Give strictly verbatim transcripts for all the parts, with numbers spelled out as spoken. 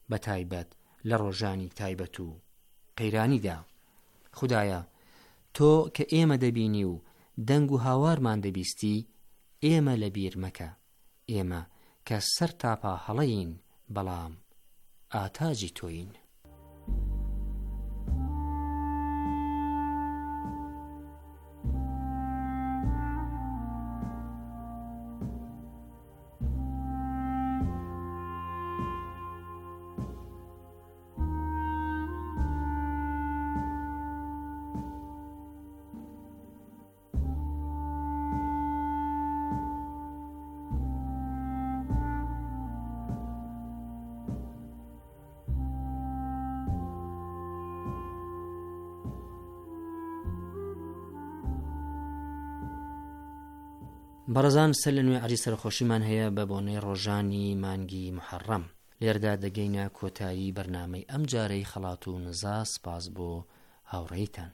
بە تایبەت لە ڕۆژانی تایبەت و قەیرانیدا. خودایە تۆ کە ئێمە دەبینی و دەنگ و هاوارمان دەبیستی ئێمە لەبیر مەکە، ئێمە کە سەر تاپا هەڵەین بەڵام ئاتاجی تۆین. بەڕێزان سەر لە نوێ عەری سەرخۆشیمان هەیە بە بۆنەی ڕۆژانی مانگی محەڕەم. لێرەدا دەگەینە کۆتایی بەرنامەی ئەم جارەی خەڵات و نزا. سپاس بۆ هاوڕێیتان.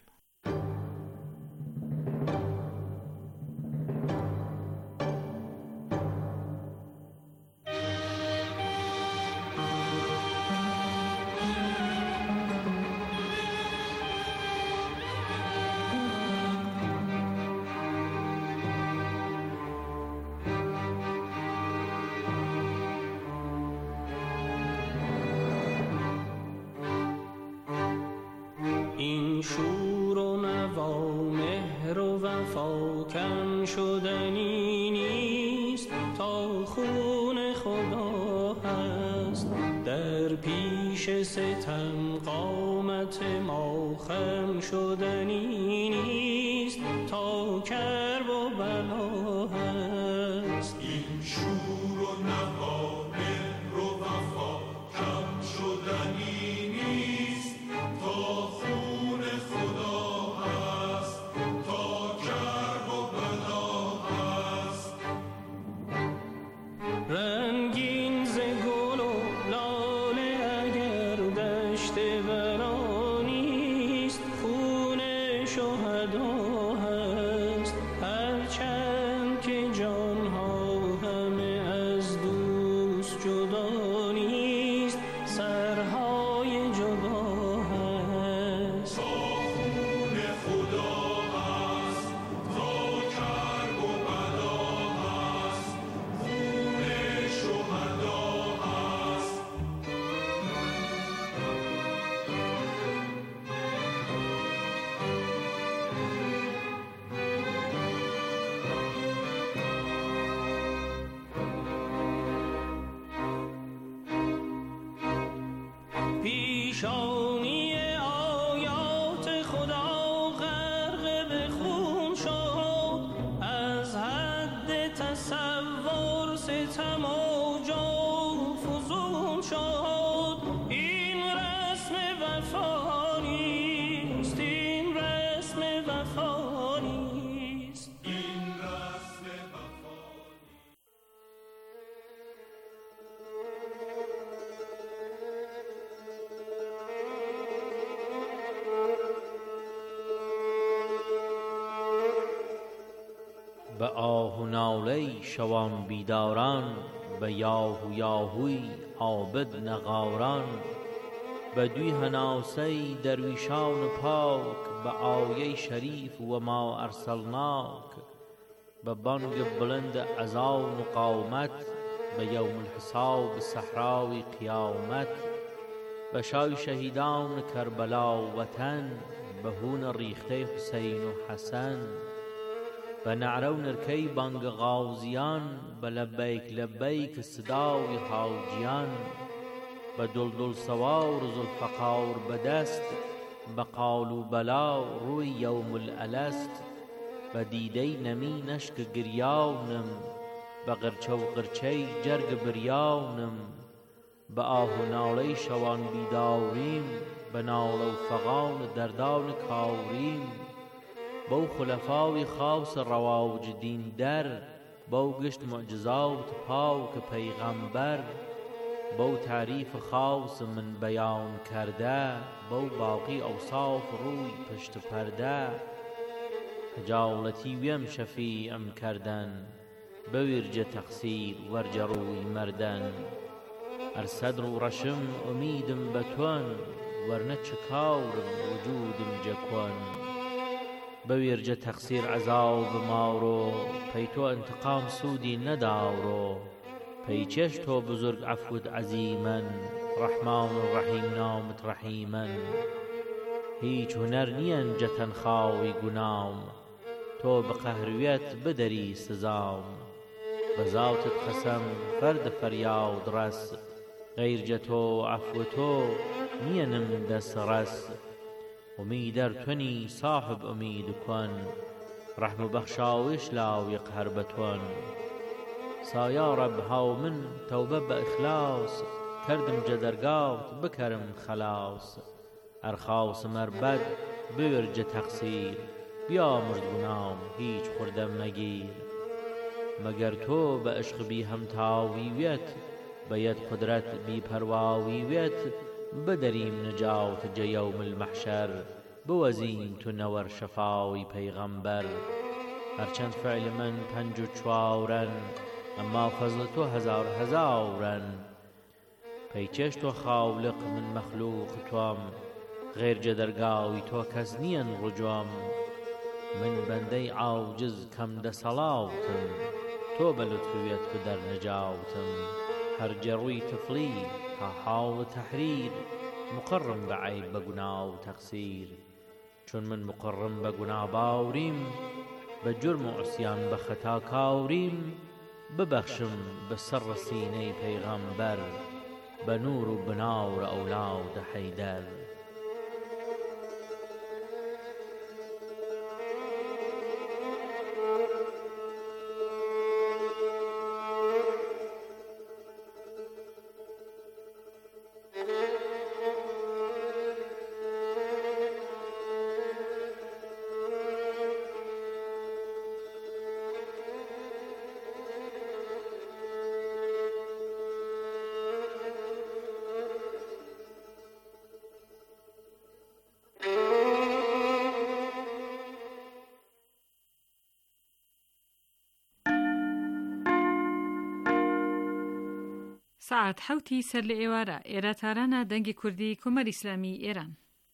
این شور و نوا مهر و وفا کم شدنی نیست، تا خون خدا هست در پیش ستم قامت ما خم شدنی نیست، تا کرب و بلا هست. این شور و نوا مهر و وفا کم شدنی نیست، تا خون خدا هست، تا کرب و بلا هست. رنگین ز گل و لاله اگر دشت ورانیست، خون شهدا هست، هرچند که جانها همه از دوست جدا نیست، سرهای جدا هست. تا خون خدا هست، تا کرب و بلا هست، خون شهدا هست. پیشانی آیات خدا غرق به خون شد، از حد تصور ستم و جور فزون شد. این رسم وفا نیست، این رسم وفا نیست. این رسم وفا به آه و ناله شوان بیداران، به یاه و یاهوی عابد نغاران، به دوی هناسه درویشان پاک، به آیه شریف و ما ارسلناک، به بانگ بلند اذان و قامت، به یوم الحساب صحراوی قیامت، به شای شهیدان کربلا وطن، به هون ریخته حسین و حسن، به نعره و نرکه بانگ غازیان، به لبیک لبیک صدای حاجیان، به دلدل سوار و ذوالفقار به دست، به قالوا بلا روی یوم الالست، به دیده نمی نشک گریانم، به غرچه و غرچه جرگ بریانم، به آه و ناله شوان بیداریم، به ناله و فغان دردان کاریم. بو خلفای خاص رواج دین در، بو گشت معجزات پاک پیغمبر، بو تعریف خاص من بیان کرده، بو باقی اوصاف روی پشت پرده. خجالتی ویم شفیعم کردن، بویرجه تقصیر ورجه روی مردن. ئەرسەدر و ڕەشم ئومیدم بە تۆن وەرنە چکاورم وجودم جەکۆن بە وێرجە تەقسیر عەزاو بماوڕۆ پەی تۆ ئەنتقام سوودی نەداوڕۆ پەی چێش تۆ بزرگ عەفوت عەزیمەن ڕەحمان و ڕەحیم ناومت ڕەحیمەن هیچ هونەر نییەن جەتەن خاوی گوناوم تۆ بە قەهروێت بدەری سزاوم بە زاوتت قەسەم فەردە فەریاد ڕەس غەیرجە تۆ عەفو تۆ نییەنم دەست ڕەس ئومیدەر تۆنی ساحب ئومید کۆن ڕەحم و بەخشاویش لاویق هەر بە تۆن سایا ڕەب هاو من تەوبە بە ئیخلاس کردم جە دەرگاوت بکەرم خەلاس ئەرخاوسم ئەربەد بوێرجە تەقسیر بیامرد گوناوم هیچ خوردەم مەگیر مەگەر تۆ بە عشقبی هەمتاوی وێت بە یەد قودرەت بیپەرواوی وێت بدەریم نەجاوت جە یەوم المەحشەر بوەزین تو نەوەر شەفاوی پەیغەمبەر هەرچەند فعل من پەنج و چواورەن ئەمما فەزڵ تۆ هەزار هەزاورەن پەی چێش تۆ خاولق من مەخلوق تۆم غێرجە دەرگاوی تۆ کەس نییەن ڕجۆم من بەندەی عاوجز کەم دەسەڵاوتم تۆ بە لوتفوێت بدەر نەجاوتم هەرجە ڕووی تفڵی تا حاڵ تەحریر مقڕم بە عەیب بە گونا و تەقسیر چون من مقڕم بە گونا باوریم بە جورم و عوسیان بە خەتا کاوریم ببەخشم بە سەڕە سینەی پەیغەمبەر بە نور و بناورە ئەولادە حەیدەر سعات حوتی سەر لە ئێوارە ئێرە تارانە دەنگی کوردی کۆمەری ئیسلامی ئێران.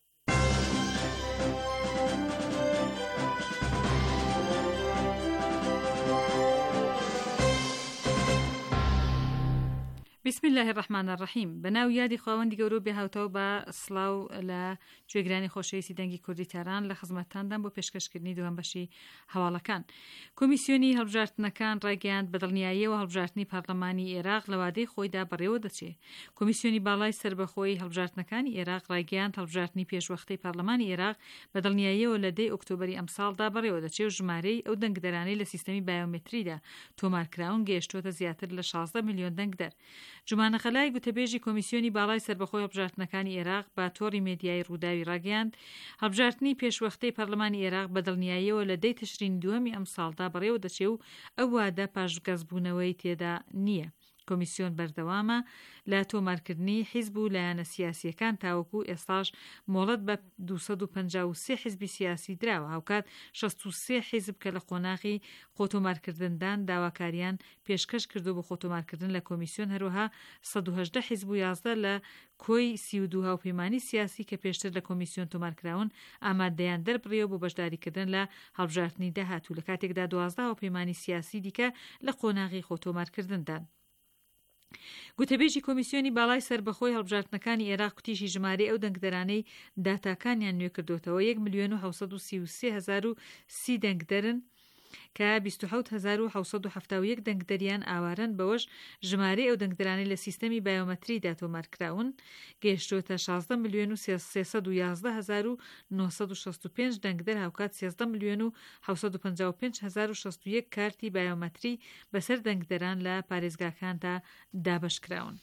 بسم الله الرحمن الرحیم. بەناو یادی خواوەندی گەورە بێ هاوتەو بە سڵاو لە گوێگرانی خۆشەویستی دەنگی کوردی تاران لە خزمەتتاندان بۆ پێشکەشکردنی دووەم بەشی هەواڵەکان. کۆمیسیۆنی هەڵبژاردنەکان ڕایگەیاند بەدڵنیاییەوە هەڵبژاردننی پارلەمانی عێراق لە وادەی خۆیدا بەڕێوە دەچێت. کۆمیسیۆنی باڵای سربەخۆی هەڵبژاردنەکانی عێراق ڕایگەیاند هەڵبژاردننی پێشوەختەی پارلەمانی عێراق بەدڵنیاییەوە لە دەی ئۆکتۆبەری ئەمساڵدا بەڕێوە دەچێت و ژمارەی ئەو دەنگدەرانەی لە سیستەمی بایۆمێتریدا تۆمارکراون گەیشتووەتە زیاتر لە شازدە میلیۆن دەنگدەر. جومانە خەلای گوتەبێژی کۆمیسیۆنی باڵای سربەخۆی هەڵبژاردنەکانی عێراق بە تۆڕی مێدیای ڕووداوی ڕاگەیاند هەڵبژاردننی پێشوەختەی پەرلەمانی عێراق بەدڵنیاییەوە لە دەی تشرینی دووەمی ئەم ساڵدا بەڕێوە دەچێت و ئەو وادە پاشگەزبوونەوەی تێدا نییە. کۆمیسیۆن بەردەوامە لە تۆمارکردنی حیزب و لایەنە سیاسیەکان تاوەکو ئێستاش مۆڵەت بە دووسەد و پەنجا و سێ حیزبی سیاسی دراوە هاوکات شەست و سێ حیزب کە لە خۆناغی خۆتۆمارکردندان داواکاریان پێشکەش کردو بۆ خۆتۆمارکردن لە کۆمیسیۆن هەروەها سەد و هەژدە حیزب و یازدە لە کۆی سی و دوو هاوپەیمانی سیاسی کە پێشتر لە کۆمیسیۆن تۆمارکراون ئامادەیان دەربڕیەوە بۆ بەشداریکردن لە هەڵبژاردننی داهاتوو لە کاتێکدا دوازدە هاوپەیمانی سیاسی دیکە لە خۆناغی خۆتۆمارکردندان. گوتەبێژی کۆمیسیۆنی باڵای سربەخۆی هەڵبژاردنەکانی عێراق کوتیشی ژمارەی ئەو دەنگدەرانەی داتاکانیان نوێ کردوتەوە یەک ملیۆن و حەوسەد و سی و سێ هەزار و سی دەنگدەرن کە بیست و حەوت هەزار و حەوسەد و حەفتا و یەک دەنگدەریان ئاوارن بەوەش ژمارەی ئەو دەنگدەرانەی لە سیستەمی بایۆمەتریدا تۆمارکراون گەیشتووەتە شازدە ملیۆن و سێسەد و یازدە هەزار و نۆسەد و شەست و پێنج دەنگدەر هاوکات سێزدە ملیۆن و حەوسەد و پەنجا و پێنج هەزار و شەست و یەک کارتی بایۆمەتری بەسەر دەنگدەران لە پارێزگاکاندا دابەشکراون.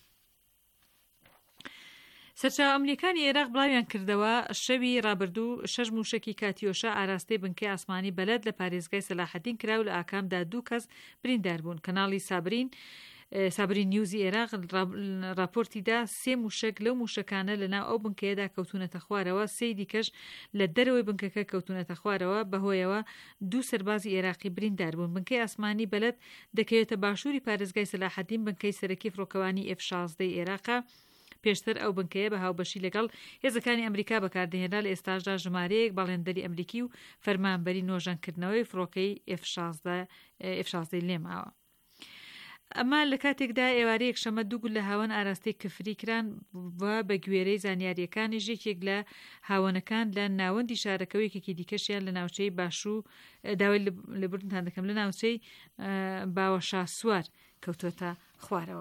سەرچاوە ئەمریکانی عێراق بڵاویان کردەوە شەوی ڕابردوو شەش موشکی کاتیۆشە ئاراستەی بنکەی ئاسمانی بەلەد لە پارێزگای سەلاحەدین کراو لە ئاکامدا دوو کەس بریندار بوون. کەناڵی سابرین سابری نیوزی عێراق راپۆرتیدا سێ موشک لەو موشەکانە لەناو ئەو بنکەیەدا کەوتونەتە خوارەوە، سێی دیکەش لە دەرەوەی بنکەکە کەوتونەتە خوارەوە، بەهۆیەوە دوو سەربازی عێراقی بریندار بوون. بنکەی ئاسمانی بەلەد دەکەوێتە باشووری پارێزگای سەلاحەدین، بنکەی سەرەکی فڕۆکەوانی ئێف شازدەی عێراقە. پێشتر ئەو بنکەیە بە هاوبەشی لەگەڵ هێزەکانی ئەمریکا بەکاردەهێنا لە ئێستاشدا ژمارەیەک باڵێندەری ئەمریکی و فەرمانبەری نۆژەنکردنەوەی فڕۆکەی ئێف شازدەی لێماوە. ئەمە لە کاتێکدا ئێوارەیەک شەمە دوو گول لە هاوەن ئاراستەی کفری کران و بە گوێرەی زانیاریەکانی ژێکێک لە هاوەنەکان لە ناوەندی شارەکەوەیەکێکی دیکەشیان لە ناوچەی باشوو داوای لەبوردنتان دەکەم لە ناوچەی باوەشا سوار کەوتۆتە خوارەوە.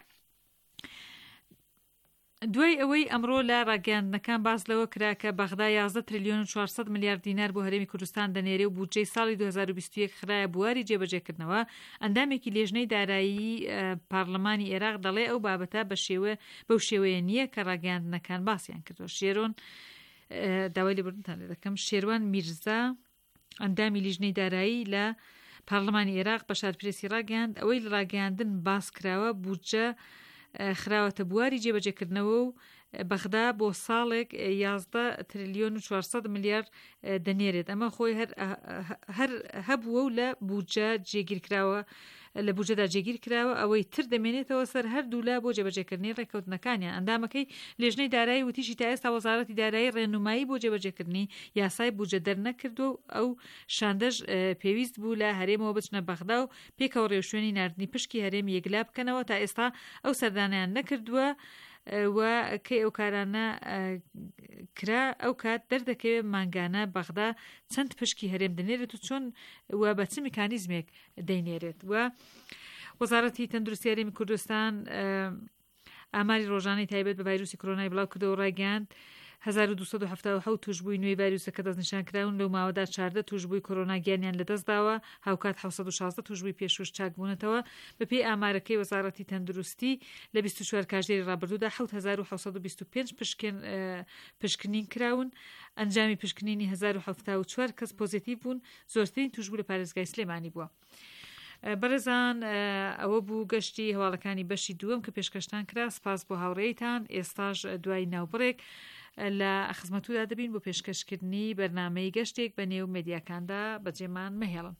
دوای ئەوەی ئەمڕۆ لە ڕاگەاندنەکان باس لەوە کرا کە بەغدا یازدە تریلیۆن و چوارسەد میلیارد دینار بۆ هەرێمی کوردستان دەنێرێ و بودجەی ساڵی دوو هەزار و بیست و یەک خرایە بواری جێبەجێکردنەوە، ئەندامێکی لێژنەی دارایی پارلەمانی عێراق دەڵێ ئەو بابەتە بە شێوە بەو شێوەیە نییە کە ڕاگەاندنەکان باسییان کردوە. شێرۆن داوای لێبوردنتان لێ دەکەم شێروان میرزا ئەندامی لیژنەی دارایی لە پارلەمانی عێراق بە شارپرێسی ڕاگەاند ئەوەی لە ڕاگەاندن باس کراوە بودجە خراوەتە بواری جێبەجێکردنەوە و بەغدا بۆ ساڵێک یازدە تریلیۆن و چوارسەد میلیارد دەنێرێت. ئەمە خۆی هەر هەبووە و لە بودجە جێگیرکراوە لە بودجەدا جێگیر کراوە، ئەوەی تر دەمێنێتەوە سەر هەردوو لە بۆ جێبەجێکردنی ڕێکەوتنەکانیان. ئەندامەکەی لێژنەی دارایی وتیشی تا ئێستا وەزارەتی دارایی ڕێنمایی بۆ جێبەجێکردنی یاسای بودجە دەرنەکردو و ئەو شاندەژ پێویست بوو لە هەرێمەوە بچنە بەغدا و پێکەوە ڕێوشوێنی ناردنی پشکی هەرێم یەکلا بکەنەوە. تا ئێستا ئەو سەردانیان نەکردووە و کەی ئەو کارانە کرا ئەو کات دەردەکەوێت مانگانە بەغدا چەند پشکی هەرێم دەنێرێت و چۆن و بە چ میکانیزمێک دەینێرێت. و وەزارەتی تەندروستی هەرێمی کوردستان ئاماری ڕۆژانەی تایبەت بە ڤایرۆسی کۆرۆنای بڵاو کردەوە و ڕایگەاند هەزار و دووسەد و هەفتاد و حەوت توشبووی نوێی ڤایرۆسەکە دەستنیشان کراون. لەو ماوەدا چاردە توشبووی کۆرۆنا گیانیان لەدەستداوە، هاوکات حەوسەد و شازدە توشبووی پێشوش چاک بوونەتەوە. بەپێی ئامارەکەی وەزارەتی تەندروستی لە بیست و چوار کاتژمێری ڕابردوودا حەوت هەزار و حەوسەد و بیست و پێنج پشکنین کراون. ئەنجامی پشکنینی هەزار و هەفتاد و چوار کەس پۆزیتیڤ بوون، زۆرترین توشبوو لە پارێزگای سلێمانی بووە. بەڕێزان ئەوە بوو گەشتی هەواڵەکانی بەشی دووەم کە پێشکەشتان کرا. سپاس بۆ هاوڕێیتان. ئێستاش دوای ناوبڕێک لە خزمەتوودا دەبین بۆ پێشکەشکردنی بەرنامەی گەشتێک بە نێو مێدیاکاندا بەجێمان مەهێڵن.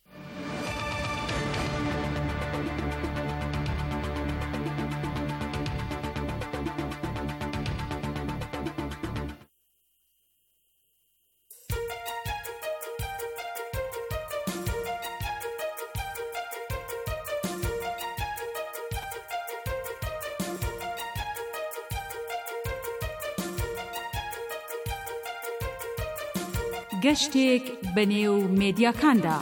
گەشتێک بەنێو مێدیاکاندا.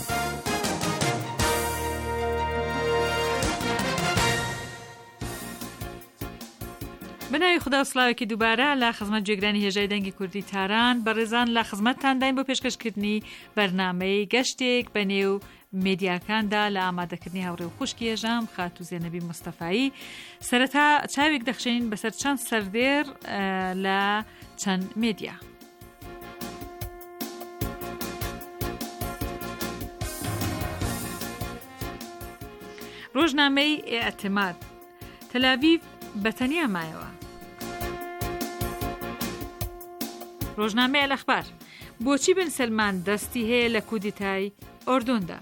بەناوی خوددا سڵاوێکی دووبارە لە خزمەت گوێگرانی هێژای دەنگی کوردی تاران بەڕێزان لە خزمەتتان داین بۆ پێشکەشکردنی بەرنامەی گەشتێک بەنێو مێدیاکاندا لە ئامادەکردنی هاوڕێ و خوشکی هێژام خات و زێنەبی مستەفایی. سەرەتا چاوێک دەخشێنین بەسەر چەند سەردێر لە چەند مێدیا. ڕۆژنامەی ئێعتماد تەل‌ئاڤیڤ بەتەنیا مایەوە. ڕۆژنامەی ئەلەخبار بۆچی بن سەلمان دەستی هەیە لە کودتای ئۆردۆندا.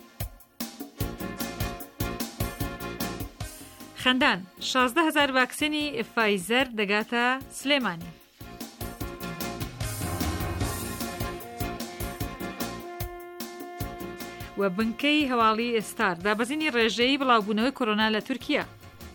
خەندان شازدە هەزار ڤاکسینی فایزەر دەگاتە سلێمانی. و بنکەی هەواڵی ئێستار دابەزینی ڕێژەی بڵاوبوونەوەی کۆرۆنا لە تورکیا.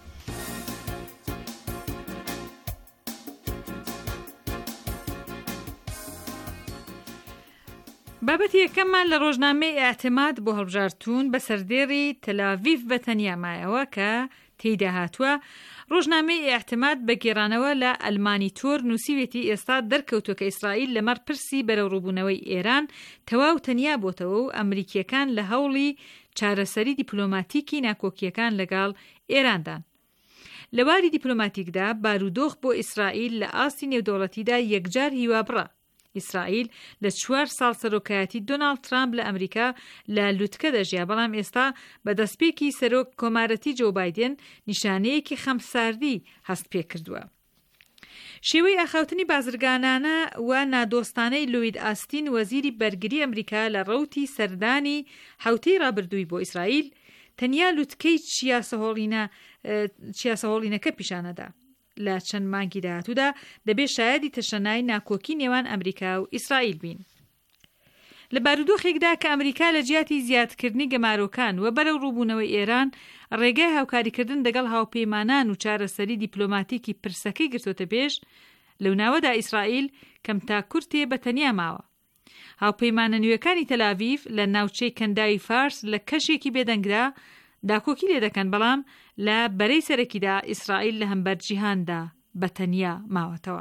بابەتی یەکەممان لە ڕۆژنامەی ئێعتماد بۆ هەڵبژارتوون بە سەردێڕی تەل‌ئاڤیڤ بەتەنیا مایەوە کە تێیدا هاتووە. ڕۆژنامەی ئێعتماد بە گێڕانەوە لە ئەلمانی تۆر نووسیوێتی ئێستا دەرکەوتووە کە ئیسرائیل لەمەڕ پرسی بەرەو ڕووبوونەوەی ئێران تەواو تەنیا بۆتەوە و ئەمریکیەکان لە هەوڵی چارەسەری دیپلۆماتیکی ناکۆکیەکان لەگەڵ ئێراندان. لە واری دیپلۆماتیکدا بارودۆخ بۆ ئیسرائیل لە ئاستی نێودەوڵەتیدا یەکجار هیوا بڕە. ئیسرائیل لە چوار ساڵ سەرۆکایەتی دۆناڵد ترامپ لە ئەمریکا لە لووتکە دەژیا، بەڵام ئێستا بە دەستپێکی سەرۆک کۆمارەتی جۆ بایدن نیشانەیەکی خەمساردی هەست پێ کردووە. شێوەی ئاخاوتنی بازرگانانە و نادۆستانەی لوید ئاستین وەزیری بەرگری ئەمریکا لە ڕەوتی سەردانی حوتەی ڕابردووی بۆ ئیسرائیل تەنیا لووتکەی چیاسەهۆڵینەکە پیشانەدا. لە چەند مانگی داهاتوودا دەبێت شایەدی تەشەنای ناکۆکی نێوان ئەمریکا و ئیسرائیل بین. لە بارودۆخێکدا کە ئەمریکا لە جیاتی زیادکردنی گەمارۆکان و بەرەو ڕووبوونەوەی ئێران ڕێگای هاوکاریکردن لەگەڵ هاوپەیمانان و چارەسەری دیپلۆماتیکی پرسەکەی گرتوتە پێش، لەو ناوەدا ئیسرائیل کەم تا کورتێ بەتەنیا ماوە. هاوپەیمانە نوێیەکانی تەلاڤیڤ لە ناوچەی کەنداوی فارس لە کەشێکی بێدەنگدا داکۆکی لێ دەکەن، بەڵام لە بەرەی سەرەکیدا ئیسرائیل لە هەمبەر جیهاندا بەتەنیا ماوەتەوە.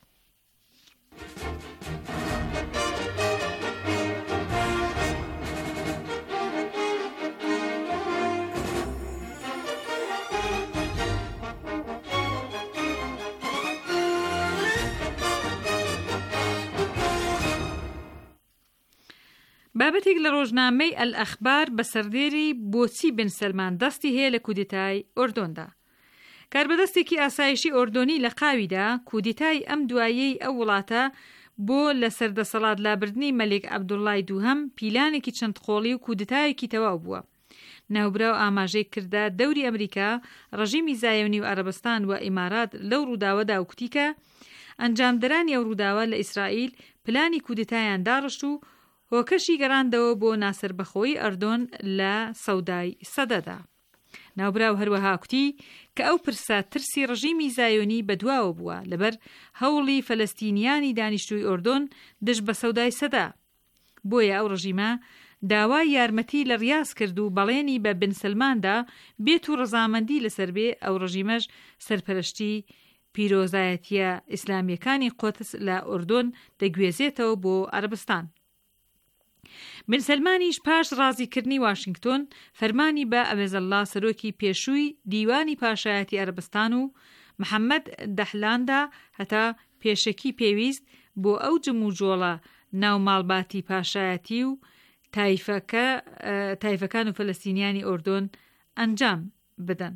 بابەتێک لە ڕۆژنامەی ئەلئەخبار بە سەردێری بۆچی بن سەلمان دەستی هەیە لە کودێتای ئۆردۆندا. کاربەدەستێکی ئاسایشی ئۆردۆنی لە قاویدا کودێتای ئەم دوایەی ئەو وڵاتە بۆ لە سەردەسەڵات لابردنی مەلێک عەبدوڵڵای دووهەم پیلانێکی چەند قۆڵی و کودێتایەکی تەواو بووە. ناوبراو ئاماژەی کردا دەوری ئەمریکا، ڕەژیمی زایۆنی و عەرەبستان و ئیمارات لەو ڕووداوەدا وکتیکە ئەنجامدەرانی ئەو ڕووداوە لە ئیسرائیل پلانی کودێتایان داڕشت و هۆکەشی گەڕاندەوە بۆ ناسەربەخۆیی ئەردۆن لە سەودای سەدەدا. ناوبراو هەروەها کوتی کە ئەو پرسە ترسی ڕژیمی زایۆنی بەدواوە بووە لەبەر هەوڵی فەلەستینیانی دانیشتووی ئۆردۆن دژ بە سەودای سەدا. بۆیە ئەو ڕژیمە داوای یارمەتی لە ڕیاز کرد و بەڵێنی بە بن سەلماندا بێت و ڕەزامەندی لەسەر بێ ئەو ڕژیمەش سەرپەرشتی پیرۆزایەتیە ئیسلامیەکانی قۆتس لە ئۆردۆن دەگوێزێتەوە بۆ عەرەبستان. بن سەلمانیش پاش ڕازیکردنی واشنگتۆن فەرمانی بە ئەوێزەڵڵا سەرۆکی پێشووی دیوانی پاشایەتی عەرەبستان و محەممەد دەحلاندا هەتا پێشەکی پێویست بۆ ئەو جموجۆڵە ناو ماڵباتی پاشایەتی و تایفەکان و فەلەستینیانی ئۆردۆن ئەنجام بدەن.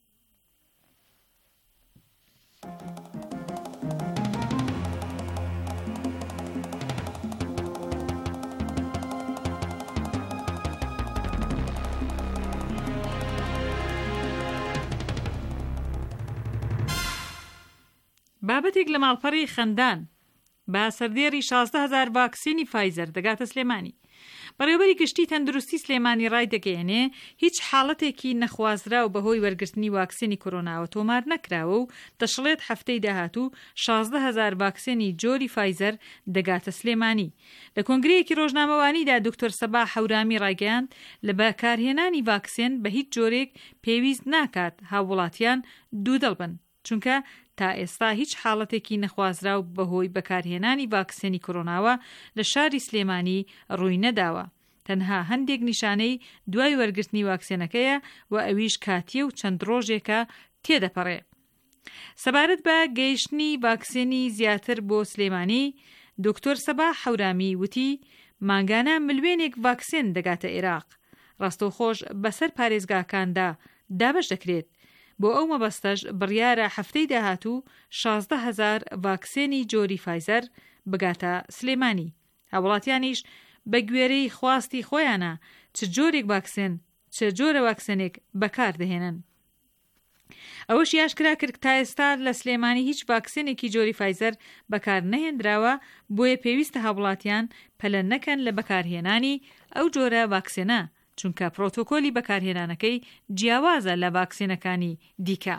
بابەتێک لە ماڵپەڕی خەندان با سەردێری شازدە هەزار ڤاکسینی فایزەر دەگاتە سلێمانی. بەڕێوەبەری گشتی تەندروستی سلێمانی ڕای دەگەیەنێ هیچ حاڵەتێکی نەخوازرا و بەهۆی وەرگرتنی واکسینی کۆرۆناوە تۆمار نەکراوە و دەشڵێت هەفتەی داهاتوو شازدە هەزار ڤاکسینی جۆری فایزەر دەگاتە سلێمانی. لە کۆنگرەیەکی ڕۆژنامەوانیدا دکتۆر سەبا حەورامی ڕایگەیاند لە بەکارهێنانی ڤاکسین بە هیچ جۆرێک پێویست ناکات هاوڵاتیان دوودڵ بن، چونکە تا ئێستا هیچ حاڵەتێکی نەخوازرا و بەهۆی بەکارهێنانی ڤاکسینی کۆرۆناوە لە شاری سلێمانی ڕووی نەداوە. تەنها هەندێک نیشانەی دوای وەرگرتنی واکسینەکەیە و ئەویش کاتیە و چەند ڕۆژێکە تێدەپەڕێ. سەبارەت بە گەیشتنی ڤاکسینی زیاتر بۆ سلێمانی، دکتۆر سەبا حەورامی وتی ماگانە ملوێنێک ڤاکسین دەگاتە عێراق. ڕاستەوخۆش بەسەر پارێزگاکاندا دابەش دەکرێت. بۆ ئەو مەبەستەش بڕیارە هەفتەی داهاتوو شازدە هەزار ڤاکسێنی جۆری فایزەر بگاتە سلێمانی. هاوڵاتیانیش بە گوێرەی خواستی خۆیانە چ جۆرێک ڤاکسین چ جۆرە ڤاکسینێک بەکار دەهێنن. ئەوەش یاشکرا کرد تا ئێستا لە سلێمانی هیچ ڤاکسینێکی جۆری فایزەر بەکار نەهێنراوە، بۆیە پێویستە هاوڵاتیان پەلە نەکەن لە بەکارهێنانی ئەو جۆرە ڤاکسینە، چونکە پرۆتۆکۆلی بەکارهێنانەکەی جیاوازە لە ڤاکسینەکانی دیکە.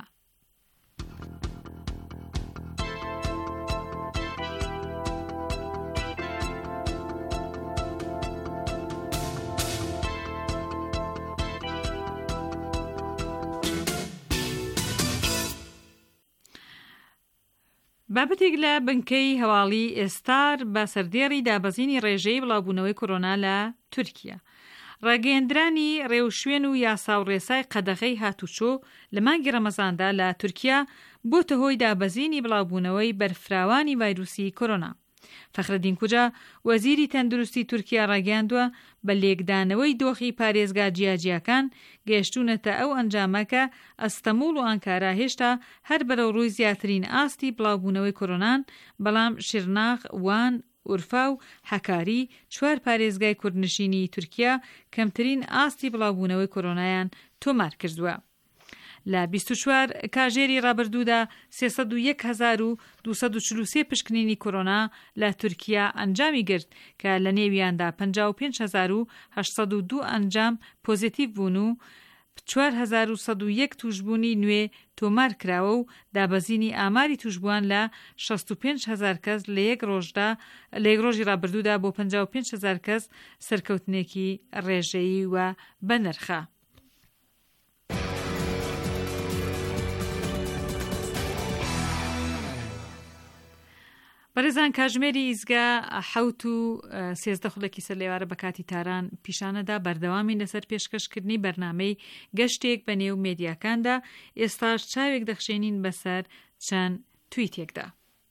بابەتێک لە بنکەی هەواڵی ئێستار بە سەردێڕی دابەزینی ڕێژەی بڵاوبوونەوەی کۆرۆنا لە تورکیا. ڕاگەیەندرانی ڕێوشوێن و یاسا و ڕێسای قەدەغەی هاتوچۆ لە مانگی ڕەمەزاندا لە تورکیا بۆتە هۆی دابەزینی بڵاوبوونەوەی بەرفراوانی ڤایرۆسی کۆرۆنا. فەخرەدین کوجا وەزیری تەندروستی تورکیا ڕاگەیاندووە بە لێکدانەوەی دۆخی پارێزگا جیاجیەکان گەیشتوونەتە ئەو ئەنجامەکە ئەستەموڵ و ئەنکارا هێشتا هەر بەرەو ڕووی زیاترین ئاستی بڵاوبوونەوەی کۆرۆنان، بەڵام شیرناغ، وان، ئورفا و حەکاری چوار پارێزگای کوردنشینی تورکیا کەمترین ئاستی بڵاوبوونەوەی کۆرۆنایان تۆمار کردووە. لە بیست و چوار کاژێری ڕابردوودا سێسەد و یەک هەزار و دووسەد و چل و سێ پشکنینی کۆرۆنا لە تورکیا ئەنجامی گرت کە لە نێویاندا پەنجا و پێنج هەزار و هەشت سەد و دوو ئەنجام پۆزیتیڤ بوون و چوار هەزار و سەد و یەک توشبوونی نوێ تۆمار کراوە و دابەزینی ئاماری توشبووان لە شەست و پێنج هەزار کەس لە یەک ڕۆژدا لە یەک ڕۆژی ڕابردوودا بۆ پەنجا و پێنج هەزار کەس سەرکەوتنێکی ڕێژەیی و بەنرخە. بەڕێزان، کاژمێری ئیزگا حەوت و سێزدە خولەکی سەر لێوارە بە کاتی تاران پیشانەدا بەردەوامی لەسەر پێشکەشکردنی بەرنامەی گەشتێک بە نێو مێدیاکاندا. ئێستاش چاوێک دەخشێنین بەسەر چەند تویتێکدا.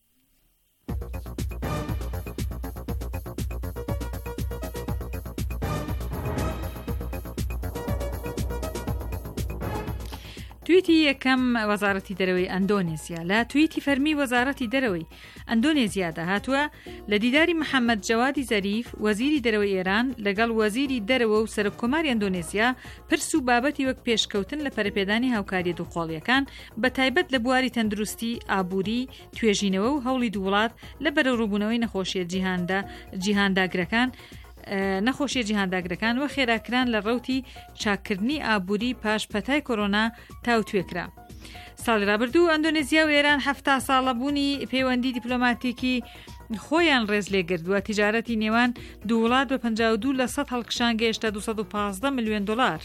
تویتی یەکەم وەزارەتی دەرەوەی ئەندۆنێزیا لە تویتی فەرمی وەزارەتی دەرەوەی ئەندۆنێزیادا هاتووە لە دیداری محەممەد جەوادی زەریف وەزیری دەرەوەی ئێران لەگەڵ وەزیری دەرەوە و سەرۆکۆماری ئەندۆنێزیا پرس و بابەتی وەک پێشکەوتن لە پەرەپێدانی هاوکاریە دووقۆڵیەکان بە تایبەت لە بواری تەندروستی، ئابووری، توێژینەوە و هەوڵی دوو وڵات لە بەرەو ڕووبوونەوەی نەخۆشیە جیهاندا جیهانداگرەکان نەخۆشیە جیهانداگرەکان و خێراکران لە ڕەوتی چاکردنی ئابووری پاش پەتای کۆرۆنا تاوتوێکرا. ساڵی ڕابردوو ئەندۆنێزیا و ئێران هەفتا ساڵە بوونی پەیوەندی دیپلۆماتیکی خۆیان ڕێز لێگردووە. تیجارەتی نێوان دوو وڵات بە پەنجا و دوو لە سەد هەڵکشان گەیشتە دووسەد و پانزدە ملیۆن دۆلار.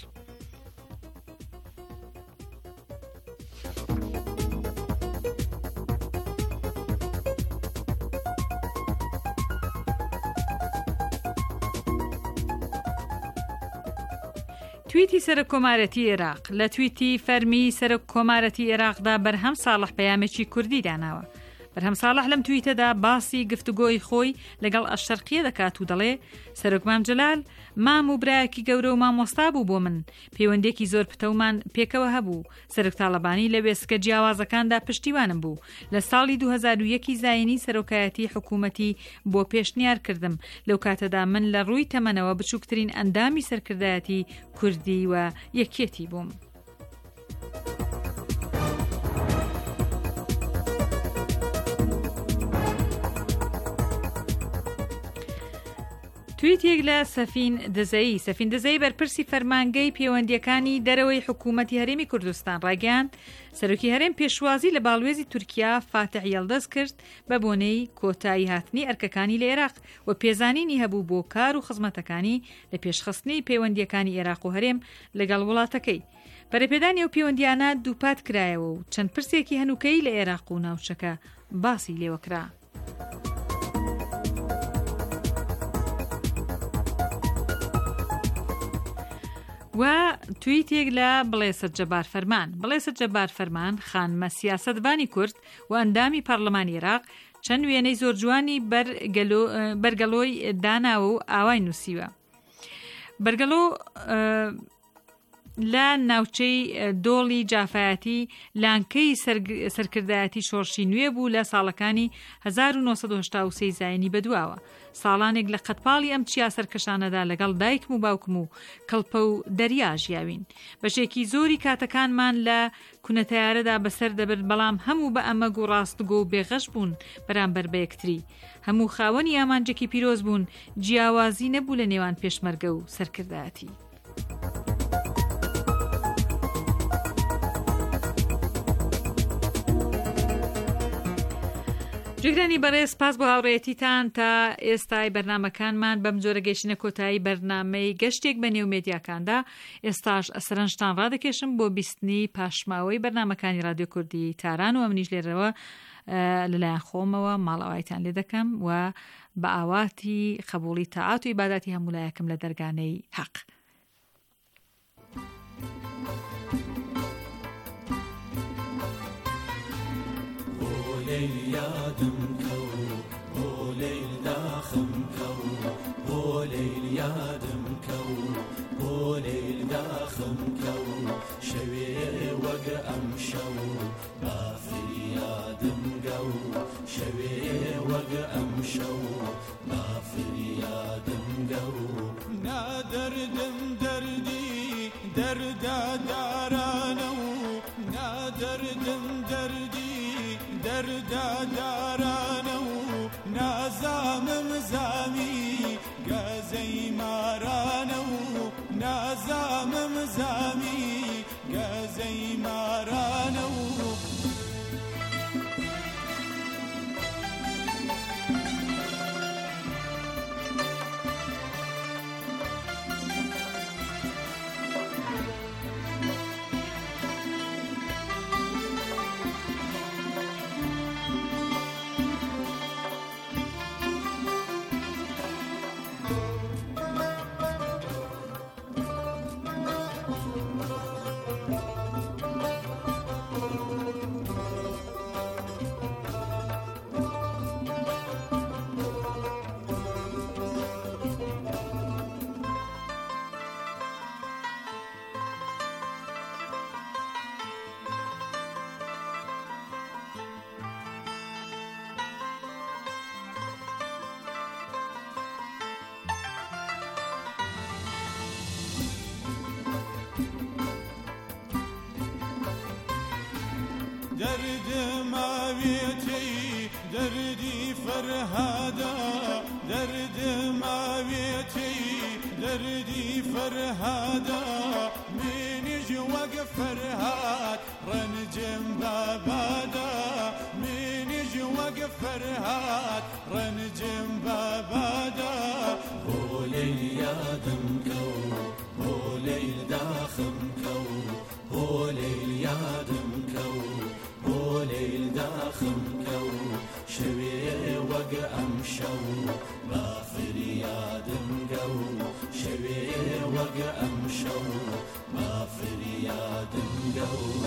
تویتی سەرۆک کۆمارەتی عێراق لە تویتی فەرمی سەرۆک کۆمارەتی عێراقدا بەرهەم ساڵح پەیامێکی کوردی داناوە. بەرهەم ساڵح لەم تویتەدا باسی گفتوگۆی خۆی لەگەڵ ئەشەرقیە دەکات و دەڵێ سەرۆک مام جەلال مام و برایەکی گەورە و مامۆستا بوو بۆ من، پەیوەندێکی زۆر پتەومان پێکەوە هەبوو. سەرۆک تاڵەبانی لە وێستگە جیاوازەکاندا پشتیوانم بوو. لە ساڵی دوو هەزار و یەکی زاینی سەرۆکایەتی حکوومەتی بۆ پێشنیار کردم. لەو کاتەدا من لە ڕووی تەمەنەوە بچووکترین ئەندامی سەرکردایەتی کوردی و یەکێتی بووم. تویتێک لە سەفین دزەیی سەفین دزەیی بەرپرسی فەرمانگەی پەیوەندیەکانی دەرەوەی حکوومەتی هەرێمی کوردستان ڕاگەیاند سەرۆکی هەرێم پێشوازی لە باڵوێزی تورکیا فاتح یەڵدەز کرد بە بۆنەی کۆتایی هاتنی ئەرکەکانی لە عێراق و پێزانینی هەبوو بۆ کار و خزمەتەکانی لە پێشخستنی پەیوەندیەکانی عێراق و هەرێم لەگەڵ وڵاتەکەی. پەرەپێدانی ئەو پەیوەندیانە دووپات کرایەوە و چەند پرسێکی هەنووکەی لە عێراق و ناوچەکە باسی لێوەکرا. و تویتێک لە بڵێسەد جەبار فەرمان بڵێسەد جەبار فەرمان خانمە سیاسەتبانی کورد و ئەندامی پەرلەمانی عێراق چەند وێنەی زۆر جوانی بەرگەلۆی داناوە و ئاوای نووسیوە. بەرگەلۆ لە ناوچەی دۆڵی جافایەتی لانکەی سەرکردایەتی شۆڕشی نوێ بوو لە ساڵەکانی هەزار و نۆسەد و هەشتا و سێ زاینی بەدواوە. ساڵانێک لە قەتپاڵی ئەم چیا سەرکەشانەدا لەگەڵ دایکم و باوکم و کەڵپە و دەریا ژیاوین. بەشێکی زۆری کاتەکانمان لە کوونەتەیارەدا بەسەر دەبرد، بەڵام هەموو بە ئەمەگ و ڕاستگۆ و بێغەش بوون بەرامبەر بە یەکتری. هەموو خاوەنی ئامانجێکی پیرۆز بوون، جیاوازی نەبوو لە نێوان پێشمەرگە و سەرکردایەتی. جگرانی بەڕێز سپاس بۆ هاوڕێیەتیتان تا ئێستای بەرنامەکانمان بەم جۆرە گەیشتنە کۆتایی بەرنامەی گەشتێک بە نێو مێدیاکاندا. ئێستاش سەرنجتان ڕادەکێشم بۆ بیستنی پاشماوەی بەرنامەکانی رادیۆ کوردی تاران و ئەمنیش لێرەوە لەلایەن خۆمەوە ماڵەوایتان لێ دەکەم و بە ئاواتی قبوڵی تاعات و ئیباداتی هەمولایەکم لە دەرگانەی حەق. یادم کو ليل داخم كو بو ليل يادم كو بو ليل داخم كو شوي وق أمشو بافر يادم قو شوي وق أمشو بافر يادم قو نادر دم دردي دردا دارانو نادر دم دردي دردا دارانو نازام مزامي قازي مارانو نازام مزامي قازي مارانو درد ماويتي دردي فرهادا درد ماويتي دردي فرهادا من جوق فرهاد رنجم بابادا من جوق فرهاد رنجم بابادا بو ليل يادم كو بو ليل داخم كو بو ليل يادم كو بو ليل داخم كو شوي وق أمشو بافر يادم قو شوي وق أمشو بافر يادم قو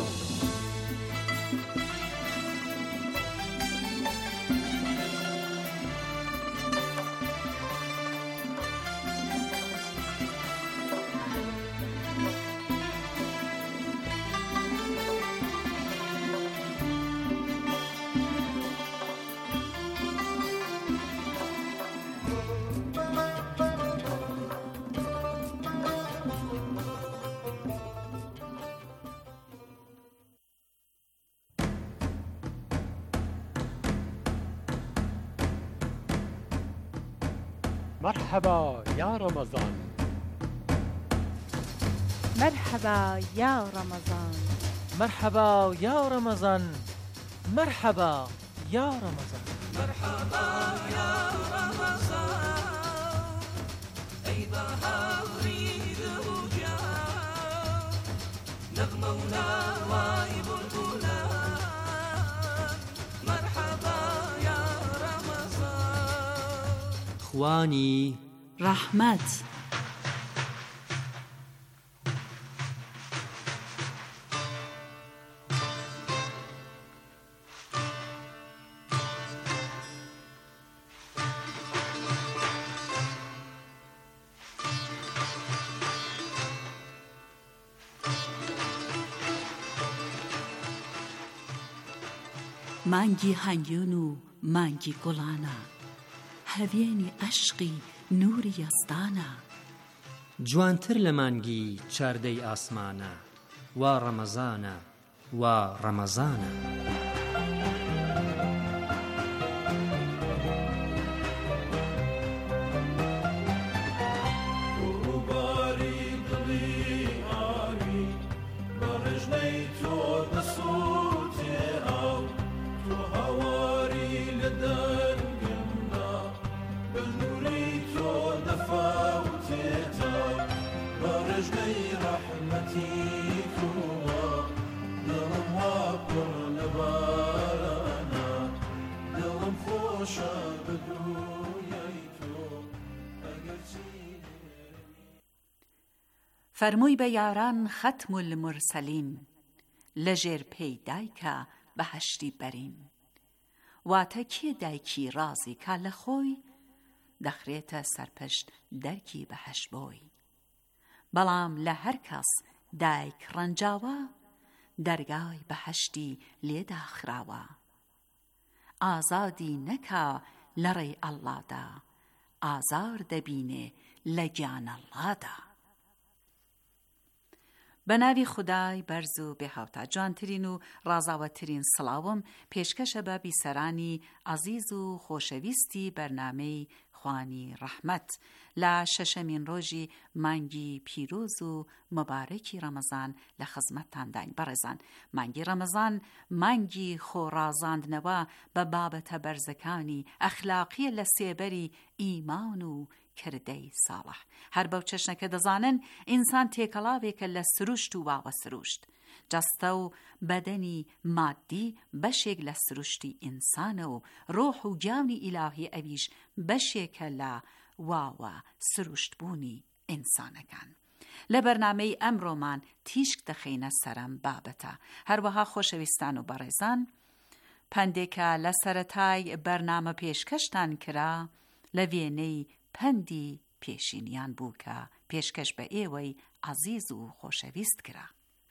مرحبا يا رمضان مرحبا يا رمضان مرحبا يا رمضان مرحبا يا رمضان مرحبا يا رمضان أي بهاري ذوجا نغمة ونواي بلبلان مرحبا يا رمضان خواني رحمت مانگی هنگیون و مانگی گلانا هەڤێنی عەشقی نووری یەزدانە جوانتر لە مانگی چاردەی ئاسمانە وا ڕەمەزانە وا ڕەمەزانە فەرمووی بە یاران ختم المرسلین لەژێر پەیدایکە بەهەشتی بەرین واتە کێ دایکی ڕازی کا لە خۆی دەخرێتە سەرپشت دەرکی بەهەش بۆی. بەڵام لە هەر کەس دایک ڕەنجاوە دەرگای بەهەشتی لێدا خراوە. ئازادی نەکا لە ڕێی ئەڵڵادا، ئازار دەبینێ لە گیانەڵڵادا. بە ناوی خودای بەرز و بێهاوتا، جوانترین و ڕازاوەترین سڵاوم پێشکەشە بە بیسەرانی عەزیز و خۆشەویستی بەرنامەی خوانی ڕەحمەت لە شەشەمین ڕۆژی مانگی پیرۆز و مەبارەکی ڕەمەزان لە خزمەتتانداین. بەڕێزان، مانگی ڕەمەزان مانگی خۆڕازاندنەوە بە بابەتە بەرزەکانی ئەخلاقیە لە سێبەری ئیمان و کردەی ساڵح. هەر بەو چەشنەکە دەزانن ئینسان تێکەڵاوێکە لە سروشت و واوە سروشت. جەستە و بەدەنی مادی بەشێک لە سروشتی ئینسانە و ڕۆح و گیانی ئیلاهی ئەویش بەشێکە لە واوە سروشت بوونی ئینسانەکان. لە بەرنامەی ئەمڕۆمان تیشک دەخینە سەرم بابەتە. هەروەها خۆشەویستان و بەڕێزان، پەندێکە لە سەرەتای بەرنامە پێشکەشتان کرا لە وێنەی پەندی پێشینیان بوو کە پێشکەش بە ئێوەی عەزیز و خۆشەویست کرا.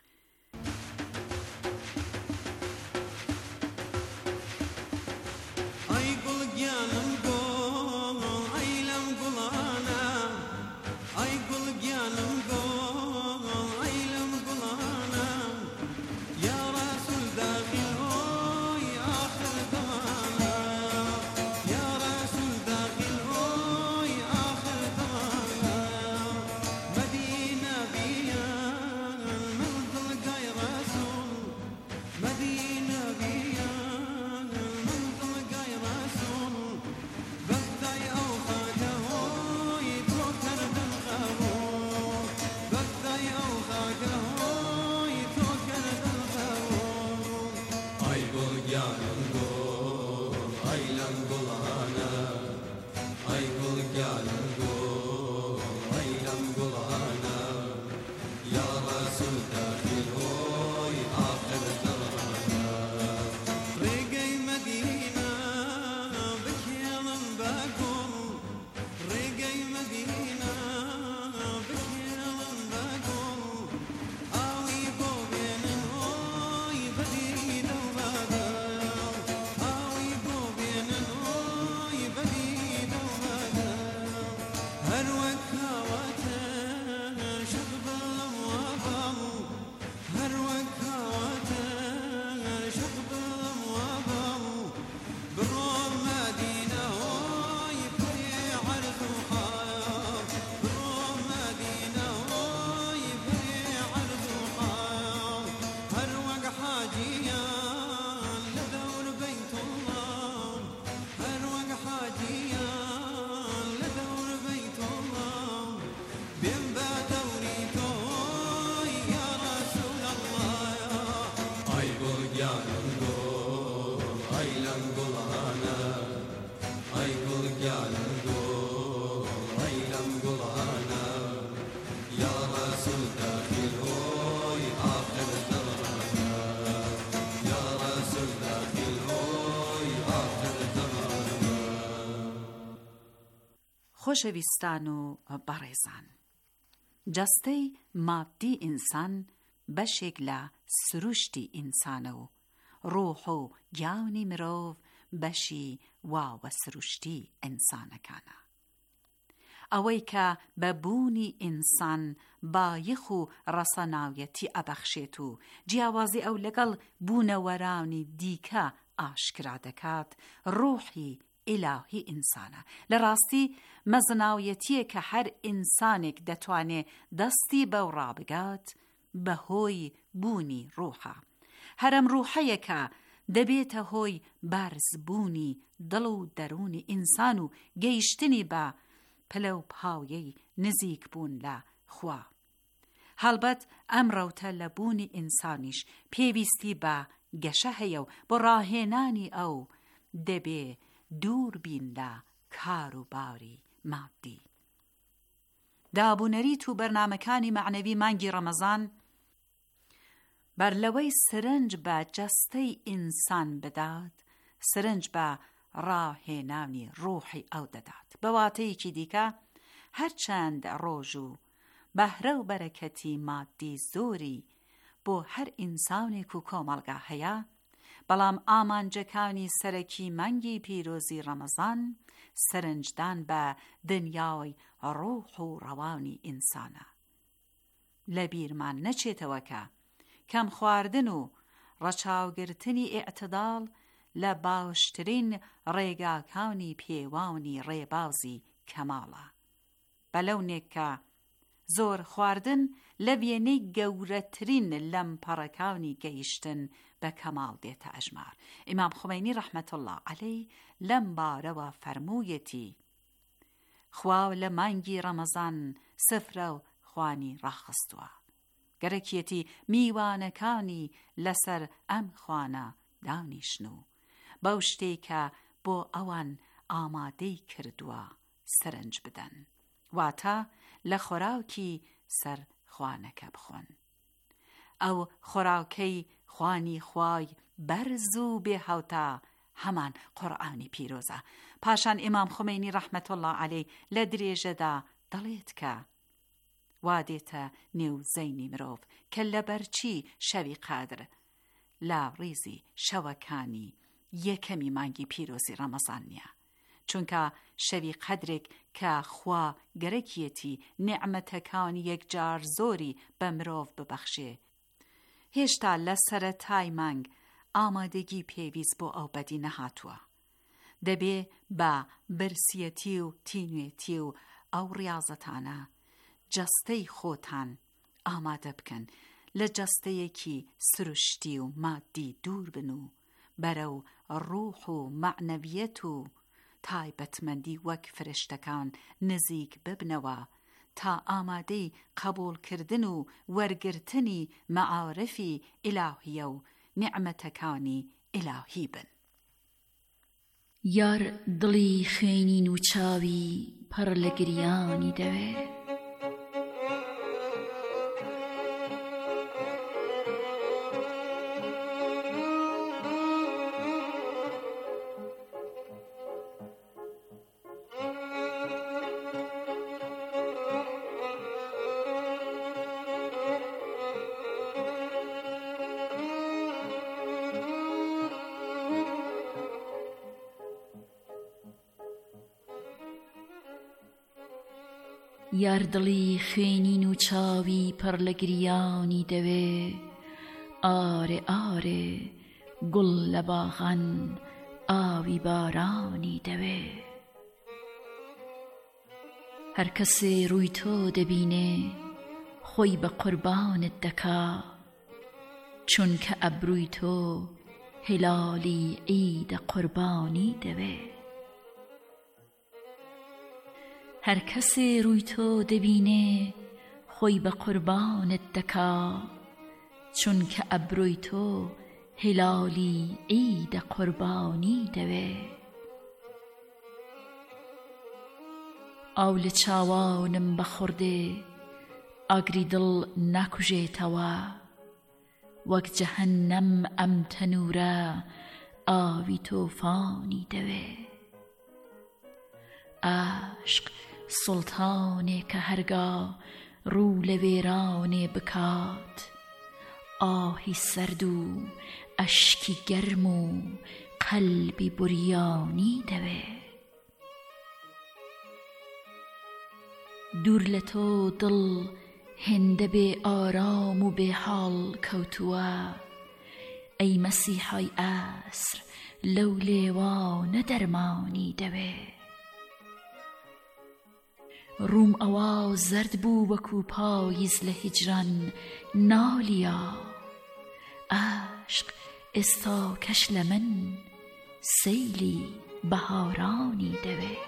خۆشەویستان و بەڕێزان، جەستەی مادی ئینسان بەشێک لە سروشتی ئینسانە و ڕۆح و گیانی مرۆڤ بەشی واوە سروشتی ئینسانەکانە. ئەوەی کە بە بوونی ئینسان بایخ و ڕەسەناویەتی ئەبەخشێت و جیاوازی ئەو لەگەڵ بوونەوەرانی دیکە ئاشکرا دەکات ڕۆحی ئیلاهی ئینسانە. لە ڕاستی مەزناویەتیە کە هەر ئینسانێک دەتوانێت دەستی بەو ڕابگات بەهۆی بوونی ڕۆحە. هەرم ڕوحەیە کە دەبێتە هۆی بارزبوونی دڵ و دەرونی ئینسان و گەیشتنی بە پلە و پاویەی نزیک بوون لە خوا. هەڵبەت ئەم ڕەوتە لە بوونی ئینسانیش پێویستی بە گەشە هەیە و بۆ ڕاهێنانی ئەو دەبێ دوور بین لە کار و باری مادی. دابوونەریت و بەرنامەکانی معنەوی مانگی ڕەمەزان بەر لەوەی سرنج بە جەستەی ئینسان بدات، سرنج بە ڕاهێنانی ڕوحی ئەو دەدات. بەواتەیەکی دیکە هەرچەند ڕۆژ و بەهرە و بەرەکەتی مادی زۆری بۆ هەر ئینسانێک و کۆمەڵگا هەیە، بەڵام ئامانجەکانی سەرەکی مانگی پیرۆزی ڕەمەزان سەرنجدان بە دنیای ڕوح و ڕەوانی ئینسانە. لە بیرمان نەچێتەوە کە کەم خواردن و ڕەچاوگرتنی ئیعتدال لە باشترین ڕێگاکانی پێوانی ڕێبازی کەماڵە. بەلەونێک کە زۆر خواردن لە وێنەی گەورەترین لەم پەڕەکانی گەیشتن بە کەماڵ دێتە ئەژمار. ئیمام خومینی ڕەحمەت الله عەلەیه لەم بارەوە فەرموویەتی: خوا لە مانگی ڕەمەزان سفرە و خوانی ڕاخستووە، گەرەکیەتی میوانەکانی لەسەر ئەم خوانە دانیشن و بەو شتێک کە بۆ ئەوان ئامادەی کردووە سەرنج بدەن، واتە لە خۆراوکی سەر خوانەکە بخۆن. ئەو خۆراوکەی خوانی خوای بەرز و بێهاوتا هەمان قورئانی پیرۆزە. پاشان ئیمام خومینی ڕەحمەت الله عەلەیه لە درێژەدا دەڵێت کە وا دێتە نێو زەینی مرۆڤ کە لەبەرچی شەوی قەدر لە ڕیزی شەوەکانی یەکەمی مانگی پیرۆزی ڕەمەزان نییە، چونکە شەوی قەدرێک کە خوا گەرەکیەتی نێعمەتەکانی یەکجار زۆری بە مرۆڤ ببەخشێ، هێشتا لە سەرەتای مانگ ئامادەگی پێویست بۆ ئەو بەدی نەهاتووە. دەبێ بە برسیەتی و تینوێتی و ئەو ڕیاضەتانە جەستەی خۆتان ئامادە بکەن، لە جەستەیەکی سروشتی و مادی دوور بن و بەرەو ڕوح و معنەویەت و تایبەتمەندی وەک فرشتەکان نزیک ببنەوە تا ئامادەی قبولکردن و وەرگرتنی مەعارفی ئیلاهیە و نعمەتەکانی ئیلاهی بن. یار دڵی خوێنین و چاوی پڕ لە گریانی دەوێ، یار دڵی خوێنین و چاوی پڕ لە گریانی دەوێ، ئارێ ئارێ گوڵ لە باغان ئاوی بارانی دەوێ. هەر کەسێ ڕووی تۆ دەبینێ خۆی بە قوربانت دەکا، چونکە ئەبرووی تۆ هلالی عیدە قوربانی دەوێ. هەر کەسێ ڕووی تۆ دەبینێ خۆی بە قوربانت دەکا، چونکە ئەبرووی تۆ هلالی عیدە قوربانی دەوێ. ئاو لە چاوانم بەخوردێ ئاگری دڵ ناکوژێتەوە، وەک جەهەنەم ئەم تەنورە ئاوی تۆفانی دەوێ. عاشق سڵتانێ کە هەرگا ڕوو لە وێرانێ بکات، ئاهی سەرد و ئەشکی گەرم و قەلبی بوریانی دەوێ. دوور لە تۆ دڵ هێندە بێ ئارام و بێ حاڵ کەوتووە، ئەی مەسیحای ئەسر لەو لێوانە دەرمانی دەوێ. ڕووم ئەوا زەرد بوو وەکو پاییز لە هیجران نالیا، عاشق ئێستا کەش لە من سەیلی بەهارانی دەوێ.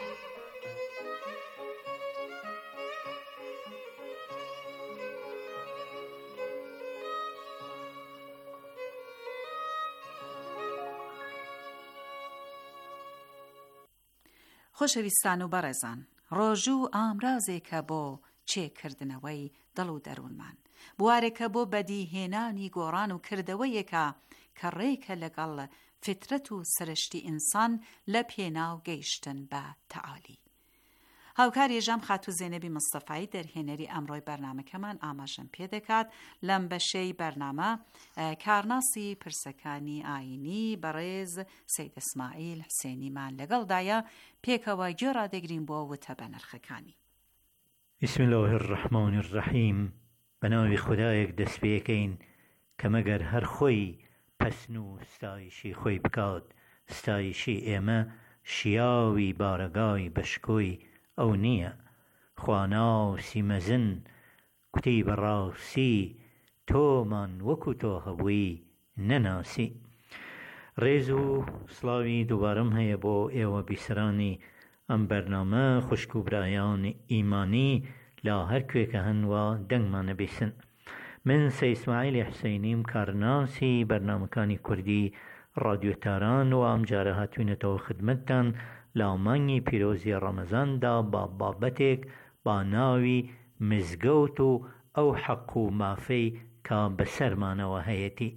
خۆشەویستان و بەڕێزان، ڕۆژوو ئامرازێکە بۆ چێکردنەوەی دڵ و دەروونمان، بوارێکە بۆ بەدیهێنانی گۆڕان و کردەوەیەکە کە ڕێکە لەگەڵ فترەت و سرشتی ئینسان لە پێناو گەیشتن بە تەعالی. هاوکاری ژەم خاتوو زێنەبی مستەفایی دەرهێنەری ئەمڕۆی بەرنامەکەمان ئاماژەم پێ دەکات لەم بەشەی بەرنامە کارناسی پرسەکانی ئاینی بەڕێز سەید ئیسماعیل حسێنیمان لەگەڵدایە پێکەوە گوێ ڕادەگرین بۆ وتە بە نرخەکانی. بسم الله الرحمن الرحیم. بەناوی خودایەک دەست پێکەین کە مەگەر هەر خۆی پەسن و ستایشی خۆی بکات، ستایشی ئێمە شیاوی بارەگای بەشکۆی ئەو نییە. خواناسی مەزن کوتی بەڕاستی تۆمان وەکو تۆ هەبووی نەناسی. ڕێز و سڵاوی دووبارەم هەیە بۆ ئێوە بیسەرانی ئەم بەرنامە خوشک و برایان ئیمانی لا هەر کوێکە هەنوە دەنگمانە بیسن. من سەید ئیسماعیلی حسێنیم، کارناسی بەرنامەکانی کوردی ڕادیۆتاران و ئەم جارە هاتوینەتەوە خدمەتتان لە مانگی پیرۆزی ڕەمەزاندا با بابەتێک با ناوی مزگەوت و ئەو حەق و مافەی کە بەسەرمانەوە هەیەتی.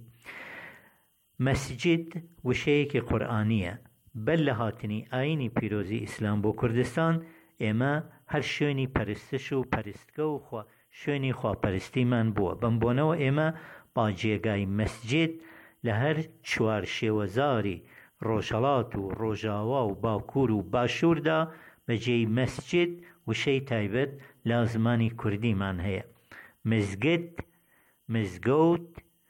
مەسجد وشەیەکی قورئانیە. بەر لە هاتنی ئاینی پیرۆزی ئیسلام بۆ کوردستان ئێمە هەر شوێنی پەرستش و پەرستگە و خوا شوێنی خواپەرستیمان بووە. بەم بۆنەوە ئێمە با جێگای مەسجد لە هەر چوار شێوەزاری ڕۆژهەڵات و ڕۆژاوا و باکوور و باشووردا بەجێی مەسجد وشەی تایبەت لە زمانی کوردیمان هەیە. مزگت، مزگەوت،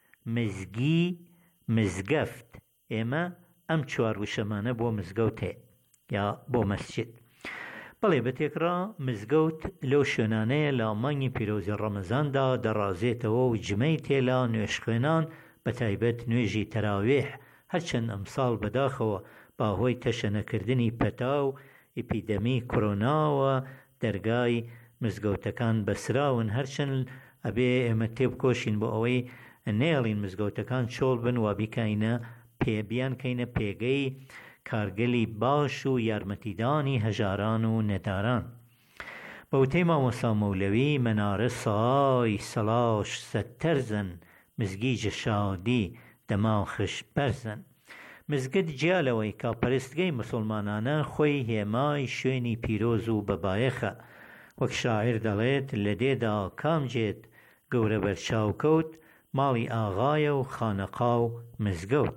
مزگی، مزگەفت. ئێمە ئەم چوار وشەمانە بۆ مزگەوت هەیە یا بۆ مەسجد. بەڵێ بەتێکڕا مزگەوت لەو شوێنانەیە لە مانگی پیرۆزی ڕەمەزاندا دەڕازێتەوە و جمەی تێلا نوێشخوێنان بە تایبەت نوێژی تەراویح هەرچەند ئەمساڵ بەداخەوە باهۆی تەشەنەکردنی پەتا و ئیپیدەمی کۆرۆناوە دەرگای مزگەوتەکان بەسراون، هەرچەند ئەبێ ئێمە تێبکۆشین بۆ ئەوەی نێڵین مزگەوتەکان چۆڵ بن و بیکاینە پێبیان کەینە پێگەی کارگەلی باش و یارمەتیدانی هەژاران و نەداران. بەوتەی مامۆستا مەولەوی مەنارە سای سەلاش سەتەرزن مزگیجە شادی دەماخش بەرزن. مزگەت جیالەوەی کا پەرستگەی مسلمانانە خۆی هێمای شوێنی پیرۆز و بەبایەخە. وەک شاعیر دەڵێت لە دێدا کامجێت گەورە بەرچاوکەوت، ماڵی ئاغایە و خانەقا و مزگەوت.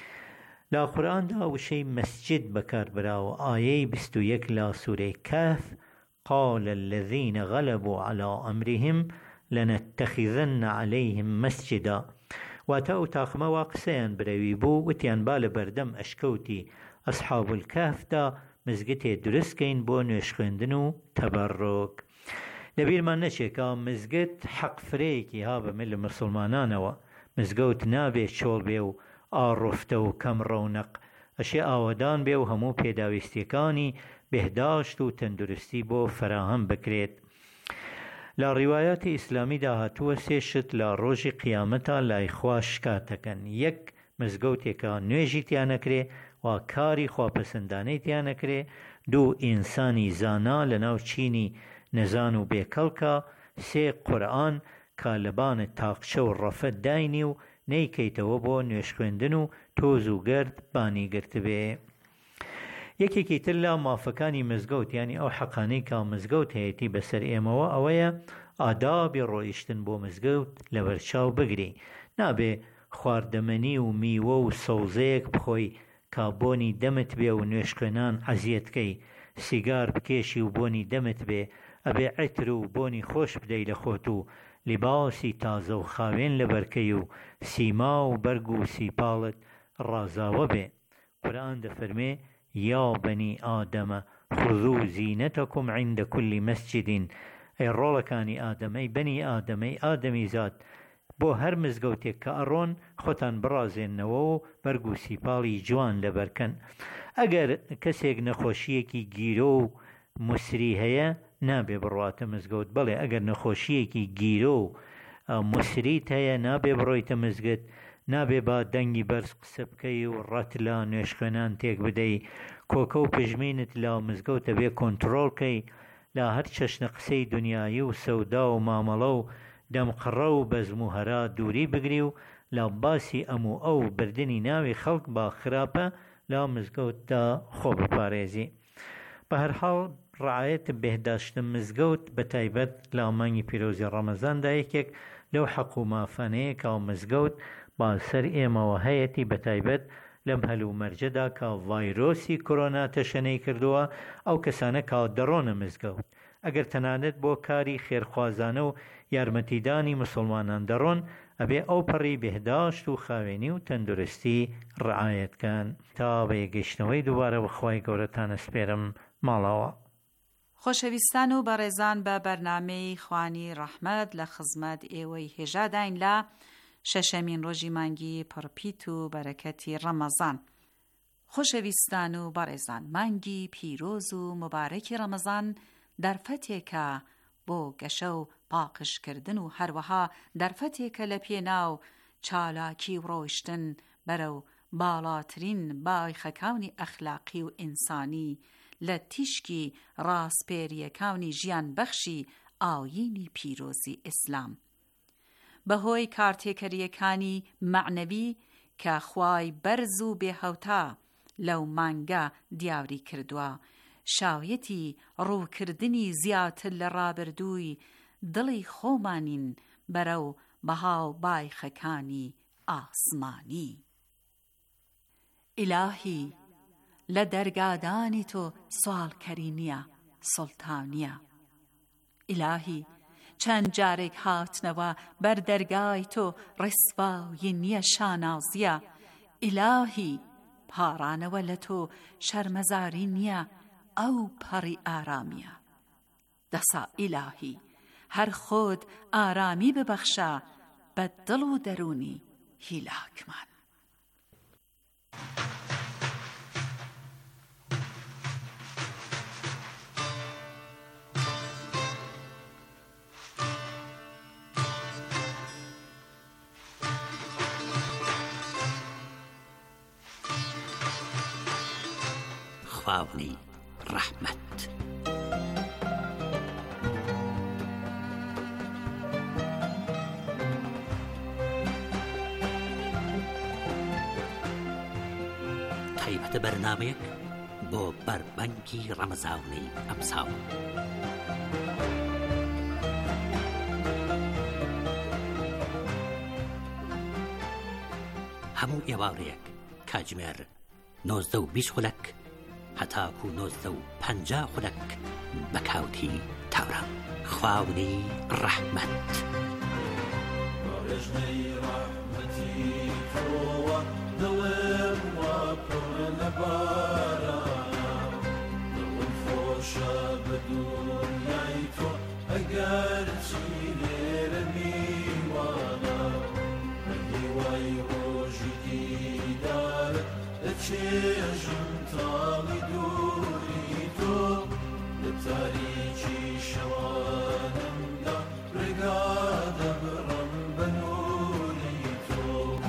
لا قورئاندا وشەی مەسجد بەکاربراوە. ئایەی بیست و یەک لا سوورەی کەهف قال الذين غلبوا على أمرهم لنتخذن عليهم مسجدا. واتە ئەو تاقمەوە قسەیان برەوی بوو، وتیان با لە بەردەم ئەشکەوتی ئەسحاب الکەهفدا مزگەتێ دروستکەین بۆ نوێش خوێندن و تەبەڕۆک. لەبیرمان نەچێکە مزگەت حەق فرەیەکی هابەمێ لە مسلمانانەوە. مزگەوت نابێ چۆڵ بێ و ئاڕۆفتە و کەم ڕەونەق، ئەشێ ئاوەدان بێ و هەموو پێداویستیەکانی بێهداشت و تەندروستی بۆ فراهەم بکرێت. لە ڕیوایەتی ئیسلامیدا هاتووە سێ شت لە ڕۆژی قیامەتە لای خوا شکاتەکەن. یەک مزگەوتێکە نوێژی تیانەکرێ و کاری خواپەسەندانەی تیانەکرێ. دوو ئینسانی زانا لە ناو چینی نەزان و بێکەڵکە. سێ قورئان کە لەبانە تاقچە و ڕەفەت داینی و نەیکەیتەوە بۆ نوێش خوێندن و تۆز و گرد بانی گرتبێ. یەکێکی تر لە مافەکانی مزگەوت یانی ئەو حەقانەی کە مزگەوت هەیەتی بەسەر ئێمەوە ئەوەیە ئادابی ڕۆیشتن بۆ مزگەوت لە بەرچاو بگری. نابێ خواردەمەنی و میوە و سەوزەیەک بخۆی کە بۆنی دەمت بێ و نوێش خوێنان عەزیەتکەی. سیگار بکێشی و بۆنی دەمت بێ. ئەبێ عیتر و بۆنی خۆش بدەی لە خۆت و لیباسی تازە و خاوێن لە بەرکەی و سیما و بەرگ و سیپاڵت ڕازاوە بێ. قورئان دەفەرمێ یا بەنی ئادەمە خذوو زینەتەکم عینده کولی مەسجدین. ئەی ڕۆڵەکانی ئادەمەی بەنی ئادەمەی ئادەمی زاد، بۆ هەر مزگەوتێک کە ئەڕۆن خۆتان بڕازێننەوە و بەرگ و سیپاڵی جوان لەبەرکەن. ئەگەر کەسێک نەخۆشیەکی گیرۆ و موسری هەیە نابێ بڕواتە مزگەوت. بەڵێ ئەگەر نەخۆشیەکی گیرۆ و موسریت هەیە نابێ بڕۆیتە مزگەوت. نابێ با دەنگی بەرز قسە بکەی و ڕەت لە نوێش خوێنان تێک بدەی. کۆکە و پژمینت لە مزگەوتە بێ کۆنتڕۆڵکەی. لە هەر چەشنە قسەی دنیایی و سەودا و مامەڵە و دەمقڕە و بەزم و هەرا دووری بگری و لا باسی ئەموو ئەو بردنی ناوی خەڵک با خراپە لا مزگەوتدا خۆ بپارێزی. بە هەر حاڵ ڕعایەت بێهداشتن مزگەوت بە تایبەت لە مانگی پیرۆزی ڕەمەزاندا یەکێک لەو حەق و مافانەیە کە مزگەوت با سەر ئێمەوە هەیەتی بە تایبەت لەم هەلوو مەرجەدا کە ڤایرۆسی کۆرۆنا تەشەنەی کردووە ئەو کەسانە کە دەڕۆنە مزگەوت. ئەگەر تەنانەت بۆ کاری خێرخوازانە و یارمەتیدانی مسلمانان دەڕۆن ئەبێ ئەو پەڕی بێهداشت و خاوێنی و تەندروستی ڕعایەتکەن. تا بە یەگەشتنەوەی دووبارە بەخوای گەورەتانە سپێرم ماڵەوە. خۆشەویستان و بەڕێزان بە بەرنامەی خوانی ڕەحمەت لە خزمەت ئێوەی هێژاداین لە شەشەمین ڕۆژی مانگی پڕپیت و بەرەکەتی ڕەمەزان. خۆشەویستان و بەڕێزان، مانگی پیرۆز و مبارەکی ڕەمەزان دەرفەتێکە بۆ گەشە و پاقشکردن و هەروەها دەرفەتێکە لە پێناو چالاکی و ڕۆیشتن بەرەو باڵاترین باخەکانی ئەخلاقی و ئینسانی لە تیشکی ڕاستپێریەکانی ژیان بەخشی ئاوینی پیرۆزی ئیسلام. بەهۆی کارتێکەریەکانی معنەوی کە خوای بەرز و بێهەوتا لەو مانگە دیاری کردووە، شایەتی ڕووکردنی زیاتر لە ڕابردووی دڵی خۆمانین بەرەو بەهاو بایخەکانی ئاسمانی. ئیلاهی لە دەرگادانی تۆ سوالکەری نییە، سڵتانیە. ئیلاهی چەند جارێک هاتنەوە بەر دەرگای تۆ ڕیسواوی نییە، شانازیە. ئیلاهی پارانەوە لە تۆ شەرمەزاری نییە، ئەو پەڕی ئارامیە. دەسا ئیلاهی هەر خۆت ئارامی ببەخشە بە دڵ و دەرونی هیلاکمان. خوانی ڕەحمەت. تایبەتە بەرنامەیەک بۆ بەربەنگی ڕەمەزاونەی ئەمساڵ. هەموو ئێوارەیەک کاتژمێر نۆزدە و بیست خولەک هەتاکو نۆزدە و پەنجا خولەک بە کاوتی تاورە. خواونی ڕەحمەت. ڕێژنەی ڕەحمەتی تۆوە دڵم وا پڕ لە بارانە، دڵم خۆشە بە دونیای تۆ ئەگەر چی لێرە میوانە، بە هیوای ڕۆژی دیدارت دەچێژم تاڵی دووری تۆ، لە تاریکی شەوانمدا ڕێگا دەبڕم بە نووری تۆ.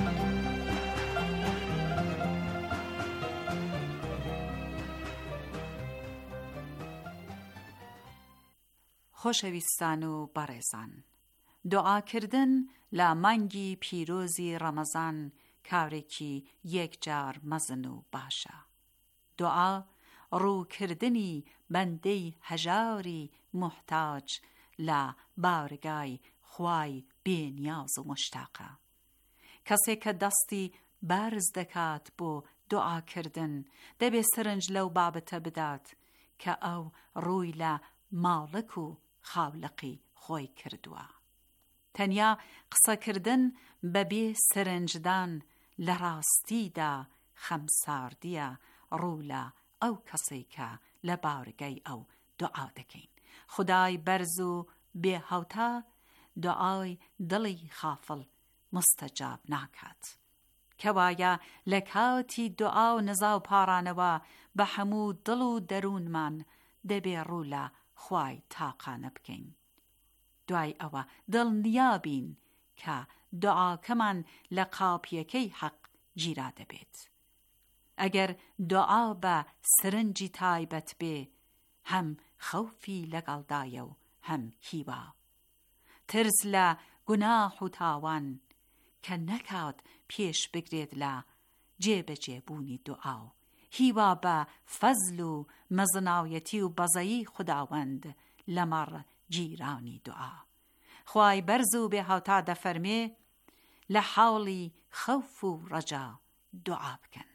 خۆشەویستان و بەڕێزان، دوعاکردن لە مانگی پیرۆزی ڕەمەزان کارێکی یەکجار مەزن و باشە. دوعا ڕووکردنی بەندەی هەژاری موحتاج لە بارگای خوای بێنیاز و مشتاقە. کەسێک کە دەستی بەرز دەکات بۆ دوعاکردن دەبێ سرنج لەو بابەتە بدات کە ئەو ڕووی لە ماڵک و خاولەقی خۆی کردووە. تەنیا قسەکردن بەبێ سرنجدان لە ڕاستیدا خەمساردیە ڕوو لە ئەو کەسەی کە لە بارگەی ئەو دوعا دەکەین. خودای بەرز و بێهەوتا دوعای دڵی خافڵ مستەجاب ناکات. کەوایە لە کاتی دوعا و نزا و پارانەوە بە هەموو دڵ و دەروونمان دەبێ ڕوو لە خوای تاقانە بکەین. دوای ئەوە دڵنیابین کە دوعاکەمان لە قاپیەکەی حەق گیرا دەبێت. ئەگەر دوعا بە سرنجی تایبەت بێ، هەم خەوفی لەگەڵدایە و هەم هیوا. ترس لە گوناح و تاوان کە نەکات پێش بگرێت لە جێبەجێبوونی دوعا و هیوا بە فەزل و مەزناویەتی و بەزەیی خوداوەند لەمەڕ گیرانی دوعا. خوای بەرز و بێ هاوتا دەفەرمێ لە حاڵی خەوف و ڕەجا دوعا بکەن.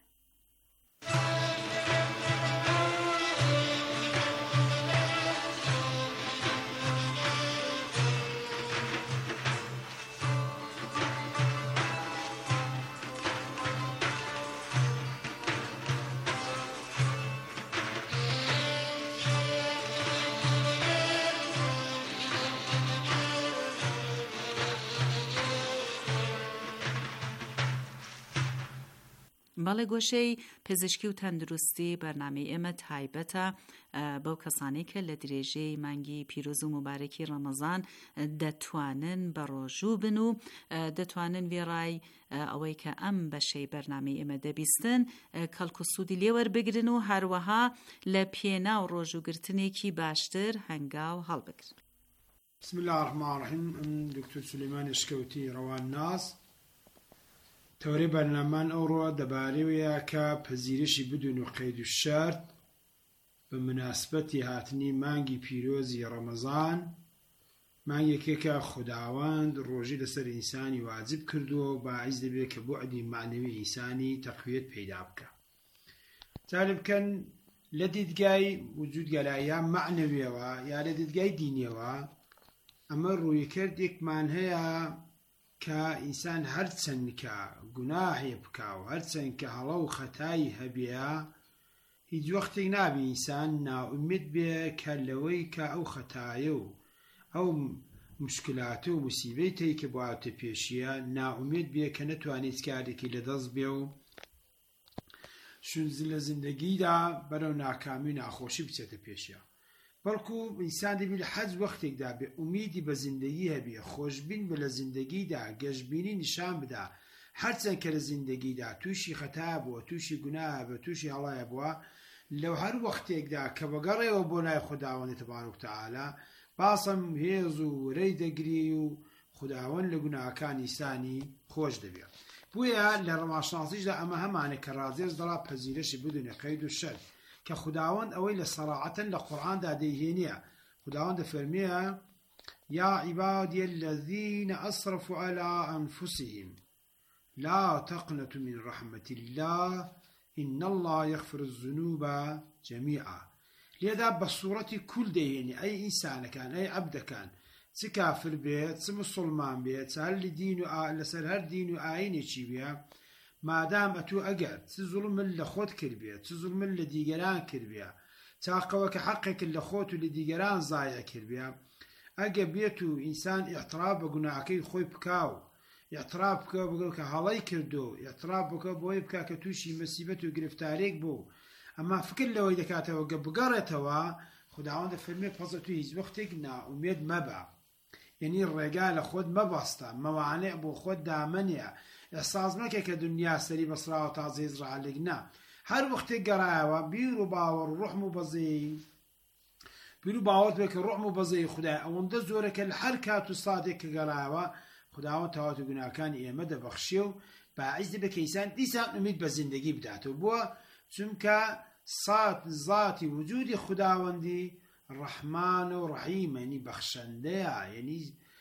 بەڵێ گۆشەی پزیشکی و تەندروستی بەرنامەی ئێمە تایبەتە بەو کەسانەی کە لە درێژەی مانگی پیرۆز و مبارەکی ڕەمەزان دەتوانن بە ڕۆژوو بن و دەتوانن وێڕای ئەوەی کە ئەم بەشەی بەرنامەی ئێمە دەبیستن کەڵکوسوودی لێوەربگرن و هەروەها لە پێنا و ڕۆژوگرتنێکی باشتر هەنگاو هەڵبگرن. بسم الله الرحمن الرحیم. ئەم دکتۆر سولەیمان شکەوتی ڕەوان ناس تەورەی بەرنامەمان ئەوڕۆ دەبارەوەیە کە پەزیرشی بدون و قەید و شەرت بە مناسبەتی هاتنی مانگی پیرۆزی ڕەمەزان مانگێکێکە خوداوەند ڕۆژی لەسەر ئینسانی واجب کردووە و باعیز دەبێت کە بوعدی معنەوی ئینسانی تەقویەت پەیدا بکە. جارێ بکەن لە دیدگای وجود گەلایە معنەویەوە یا لە دیدگای دینیەوە ئەمە ڕوویکردێکمان هەیە کە ئینسان هەرچەند کە گوناهی بکا و هەرچەند کە هەڵە و خەتایی هەبێ هیچ وەختێک نابێ ئینسان ناومید بێ کە لەوەی کە ئەو خەتایە و ئەو مشکلاتە و موسیبەی تێی کە بۆاتە پێشیە ناومید بێ کە نەتوانێت کارێکی لەدەست بێ و شونز لە زیندەگیدا بەرەو ناکامی و ناخۆشی بچێتە پێشیە. بەڵکو ئینسان دەبێت لە حەج وەختێکدا بێ ئومیدی بە زیندەگی هەبێ، خۆشبین بە لە زیندەگیدا، گەشتبینی نیشان بدا هەرچەند کە لە زیندەگیدا تووشی خەتا بووە، تووشی گوناه بووە، تووشی هەڵایە بووە، لەو هەر وەختێکدا کە بەگەڕێەوە بۆ لای خوداوەندی تەبارەک و تەعالا باسم هێز و وەرەی دەگری و خوداوەند لە گوناهەکانی ئینسانی خۆش دەبێت. بۆیە لە ڕەماشناسیشدا ئەمە هەمانێک کە ڕازێز دەڵا پەزیرشی بدون قەید و شەرت کە خوداوەند ئەوەی لە سەراحەتەن لە قورئاندا دەیهێنیە. خوداوەند دەفەرمێە یا عیبادی الذین ئەسرفوا علی ئەنفوسهم لا تقنطوا من رحمة الله إن الله يغفر الذنوب جميعا. لێدا بە سوورەتی کول دەیهێنی ئەی ئینسانەکان، ئەی عەبدەکان، چ کافر بێت، چ مسڵمان بێت، چ هەر لە دین و لەسەر هەر دین و ئاینێکی بێ، مادام ئەتوو ئەگەر چ زوڵمن لە خۆت کردبێت، چ زوڵمن لە دیگەران کردبێ، چاقەوە کە حەقێکت لە خۆت و لە دیگەران زایە کردبێ، ئەگە بێت و ئینسان ئیعتراف بە گوناهەکەی خۆی بکاو، ئیعتراف بکە بگەڵ کە هەڵەی کردو، ئیعتراف بکە بۆی بکە کە تووشی مەسیبەت و گرفتارێک بوو، ئەما فکر لەوەی دەکاتەوە گە بگەڕێتەوە خوداوەند دەفەرمێ پەزە توی هیچ وەختێک ناومێد مەبە، یعنی ڕێگا لە خۆت مەبەستە، مەوانێ بۆ خۆت دامەنێ، ئەحساس مەکە کە دنیا سەری بەسراوە تازە هیچ ڕەحەلێک نا. هەر وەختێک گەڕایەوە بیر و باوەڕ و ڕوحم و بەزەی بیر و باوەڕت بێ کە ڕوحم و بەزەی خودای ئەوەندە زۆرەکە لە هەر کات و ساتێک کە گەڕایەوە خوداوەند تەواو گوناهەکانی ئێمە دەبەخشێ و باعیز دەبێت کە ئینسان دیسان ئومید بە زیندەگی بداتەوە. بووە چونکە سات ذاتی وجودی خوداوەندی ڕەحمانە و ڕەحیمە، یعنی بەخشەندەیە، یعنی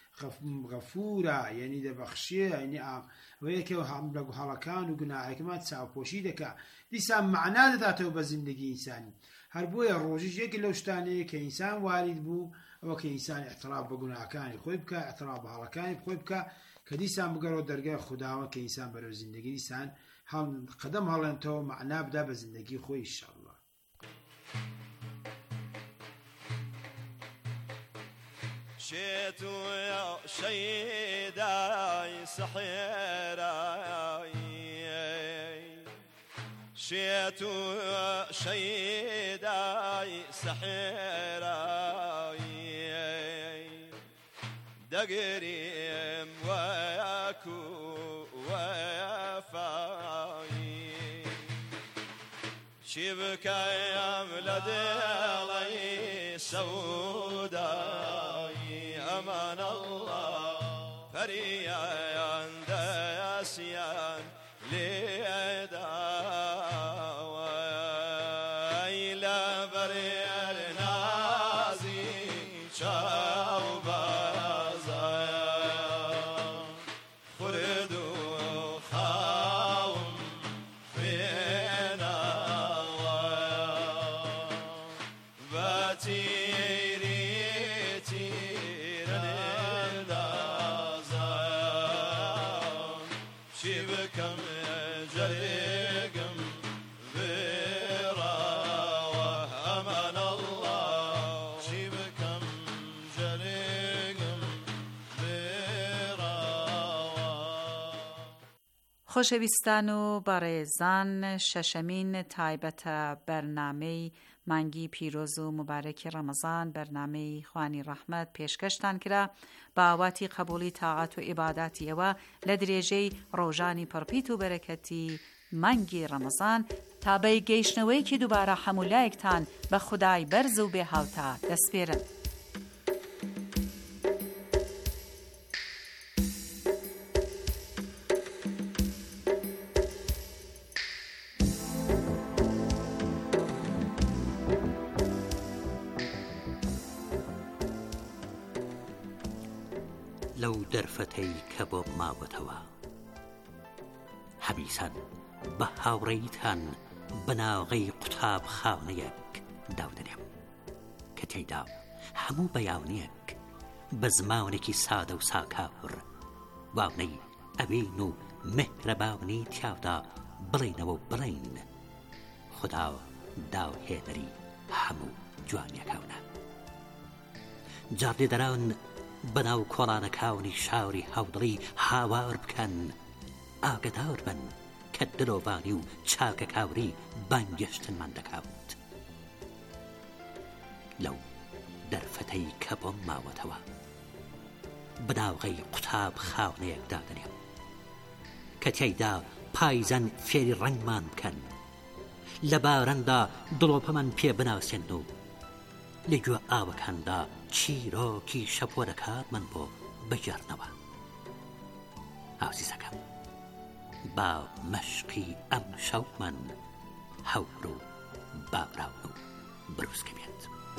غەفورە، یعنی دەبەخشێ، یعنی ئەوەیەکە لە هەڵەکان و گوناهەکەمان چاوپۆشی دەکا، دیسان مەعنا دەداتەوە بە زیندەگی ئینسانی. هەر بۆیە ڕۆژیش یەکێک لەو شتانەیە کە ئینسان وارد بوو ئەوە کە ئینسان ئیعتراف بە گوناهەکانی خۆی بکە، ئیعتراف بە هەڵەکانی خۆی بکە، کە دیسان بگەڕەوە دەرگای خوداوەند کە ئینسان بەرەو زیندەگی دیسان قەدەم هەڵێنتەوە مەعنا بدا بە زیندەگی خۆی ئینشاءالله. شيتو يا شيداي سحيراي شيتو يا شيداي سحيراي دقريم وياكو ويافاي شبكا يا ملدي سوداي أمان الله فريا عند بریر نازی چاو بازایا خورد و خاوم فینا و تیری تیرن دازایا چی بکم جریگم خۆشەویستان و بەڕێزان، شەشەمین تایبەتە بەرنامەی مانگی پیرۆز و مبارەکی ڕەمەزان، بەرنامەی خوانی ڕەحمەت پێشکەشتان کرا بە ئاواتی قبولی تاعات و ئیباداتی ئەوە لە درێژەی ڕۆژانی پڕپیت و بەرەکەتی مانگی ڕەمەزان تا بەی گەیشتنەوەیکی دووبارە هەمولایەکتان بە خودای بەرز و بێ هاوتا دەسپێرن. لەو دەرفەتەی کە بۆ ماوەتەوە هەمیسان بە هاوڕێیتان بەناوغەی قوتاب خاونەیەک داودەنێم کە تێیدا هەموو بەیاونیەک بە زمانێکی سادە و ساکاور واونەی ئەوین و مهرەباونی تیاودا بڵێنەوە و بڵێن خوددا داوهێنەری هەموو جوانیەکەونە. جاردێ دەراون بەناو کۆڵانەکاونی شاوری هەوڵی هاوار بکەن، ئاگدار بن کە دلۆڤانی و چاکە کاوری بانگێشتنمان دەکاوت. لەو دەرفەتەی کە بۆم ماوەتەوە بەناوغەی قوتاب خاونەیەک دادەنێم کە تێیدا پایزەن فێری ڕەنگمان بکەن، لە بارەندا دڵۆپەمان پێ بناسێن و لە گوێ ئاوەکاندا چیرۆکی شەپۆرەکارمان بۆ بگەڕنەوە. ئازیزەکەم، با مەشقی ئەم شەومان هەور و باوراون و بروسکە بێت.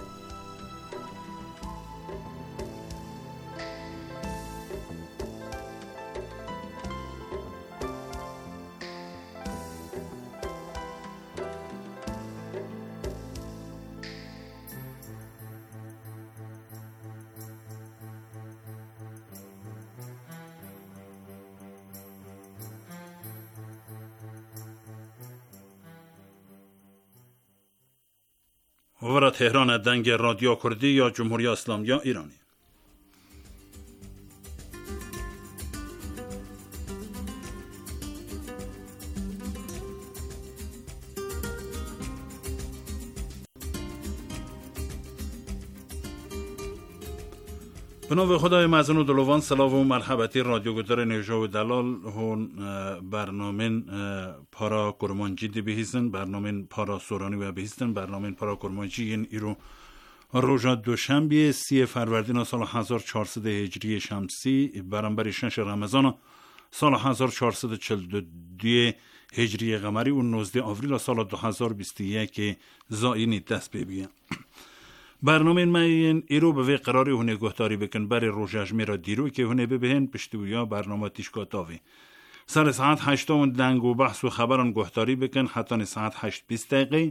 وەرە تهرانە دەنگە رادیۆ کوردی یا جمهوری اسلامی ایرانی. بنابه خدای مزن و دلوان سلام و مرحبتی رادیو گدر نژا و دلال هون برنامه پارا کرمانجی دی بهیستن، برنامه پارا سورانی و بهیستن، برنامه پارا کرمانجی این ایرو روژا دوشنبه سی فروردین سال هزار و چهارصد هجری شمسی برابر شش رمضان سال هزار و چهارصد و چهل و دو هجری قمری و نوزده آوریل سال دو هزار و بیست و یک زاینی دست ببینم. برنامه من ایرو به وی قراری هونه گهتاری بکن برای روژاجمی را دیرو که هونه ببهن پشتویا برنامه تیشکاتاوی سر ساعت هشتون دنگ و بحث و خبران گهتاری بکن حتی ساعت هشت بیست دقیقه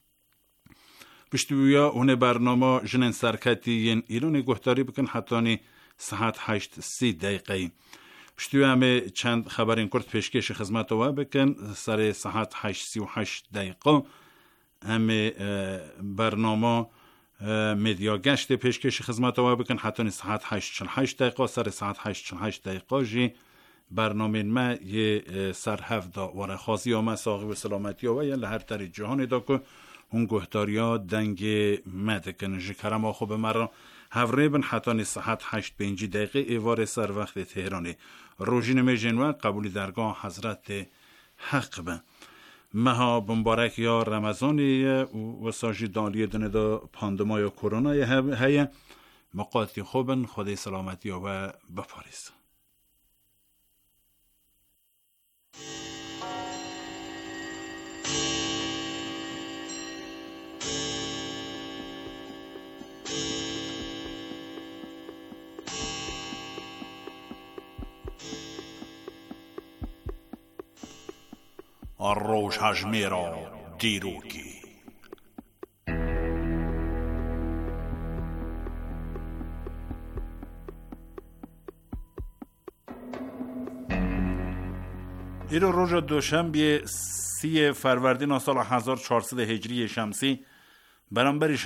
پشتویا هونه برنامه جنن سرکتی ین ایرون گهتاری بکن حتی ساعت هشت سی دقیقه پشتویا همه چند خبرین کرد پیشکش خدمت و بکن سر ساعت هشت سی و هشت دقیقه همه برنامه مدیا گشت پیشکش خدمت و بکن حتی ساعت هشت چل هشت دقیقه سر ساعت هشت چل هشت دقیقه جی برنامه ما یه سرهف دا وره خاصی و مساقی و سلامتی و یا لهر تری جهانی دا که اون گهتاریا دنگ مدکن جکرم آخو به مرا هفره بن حتی ساعت هشت پنجی دقیقه ایوار سر وقت تهرانی روژین میجنوه قبولی درگاه حضرت حق بن مها بمبارک یا رمضانی و ساجی دالی دنه دا پاندما یا کرونا هیا مقاطی خوبن خدای سلامتی و بپاریز. ڕۆژ هەژمێرە دیرۆکی. ایرو روژا دوشنبه سی فروردین سال هزار و چهارصد هجری شمسی برانبر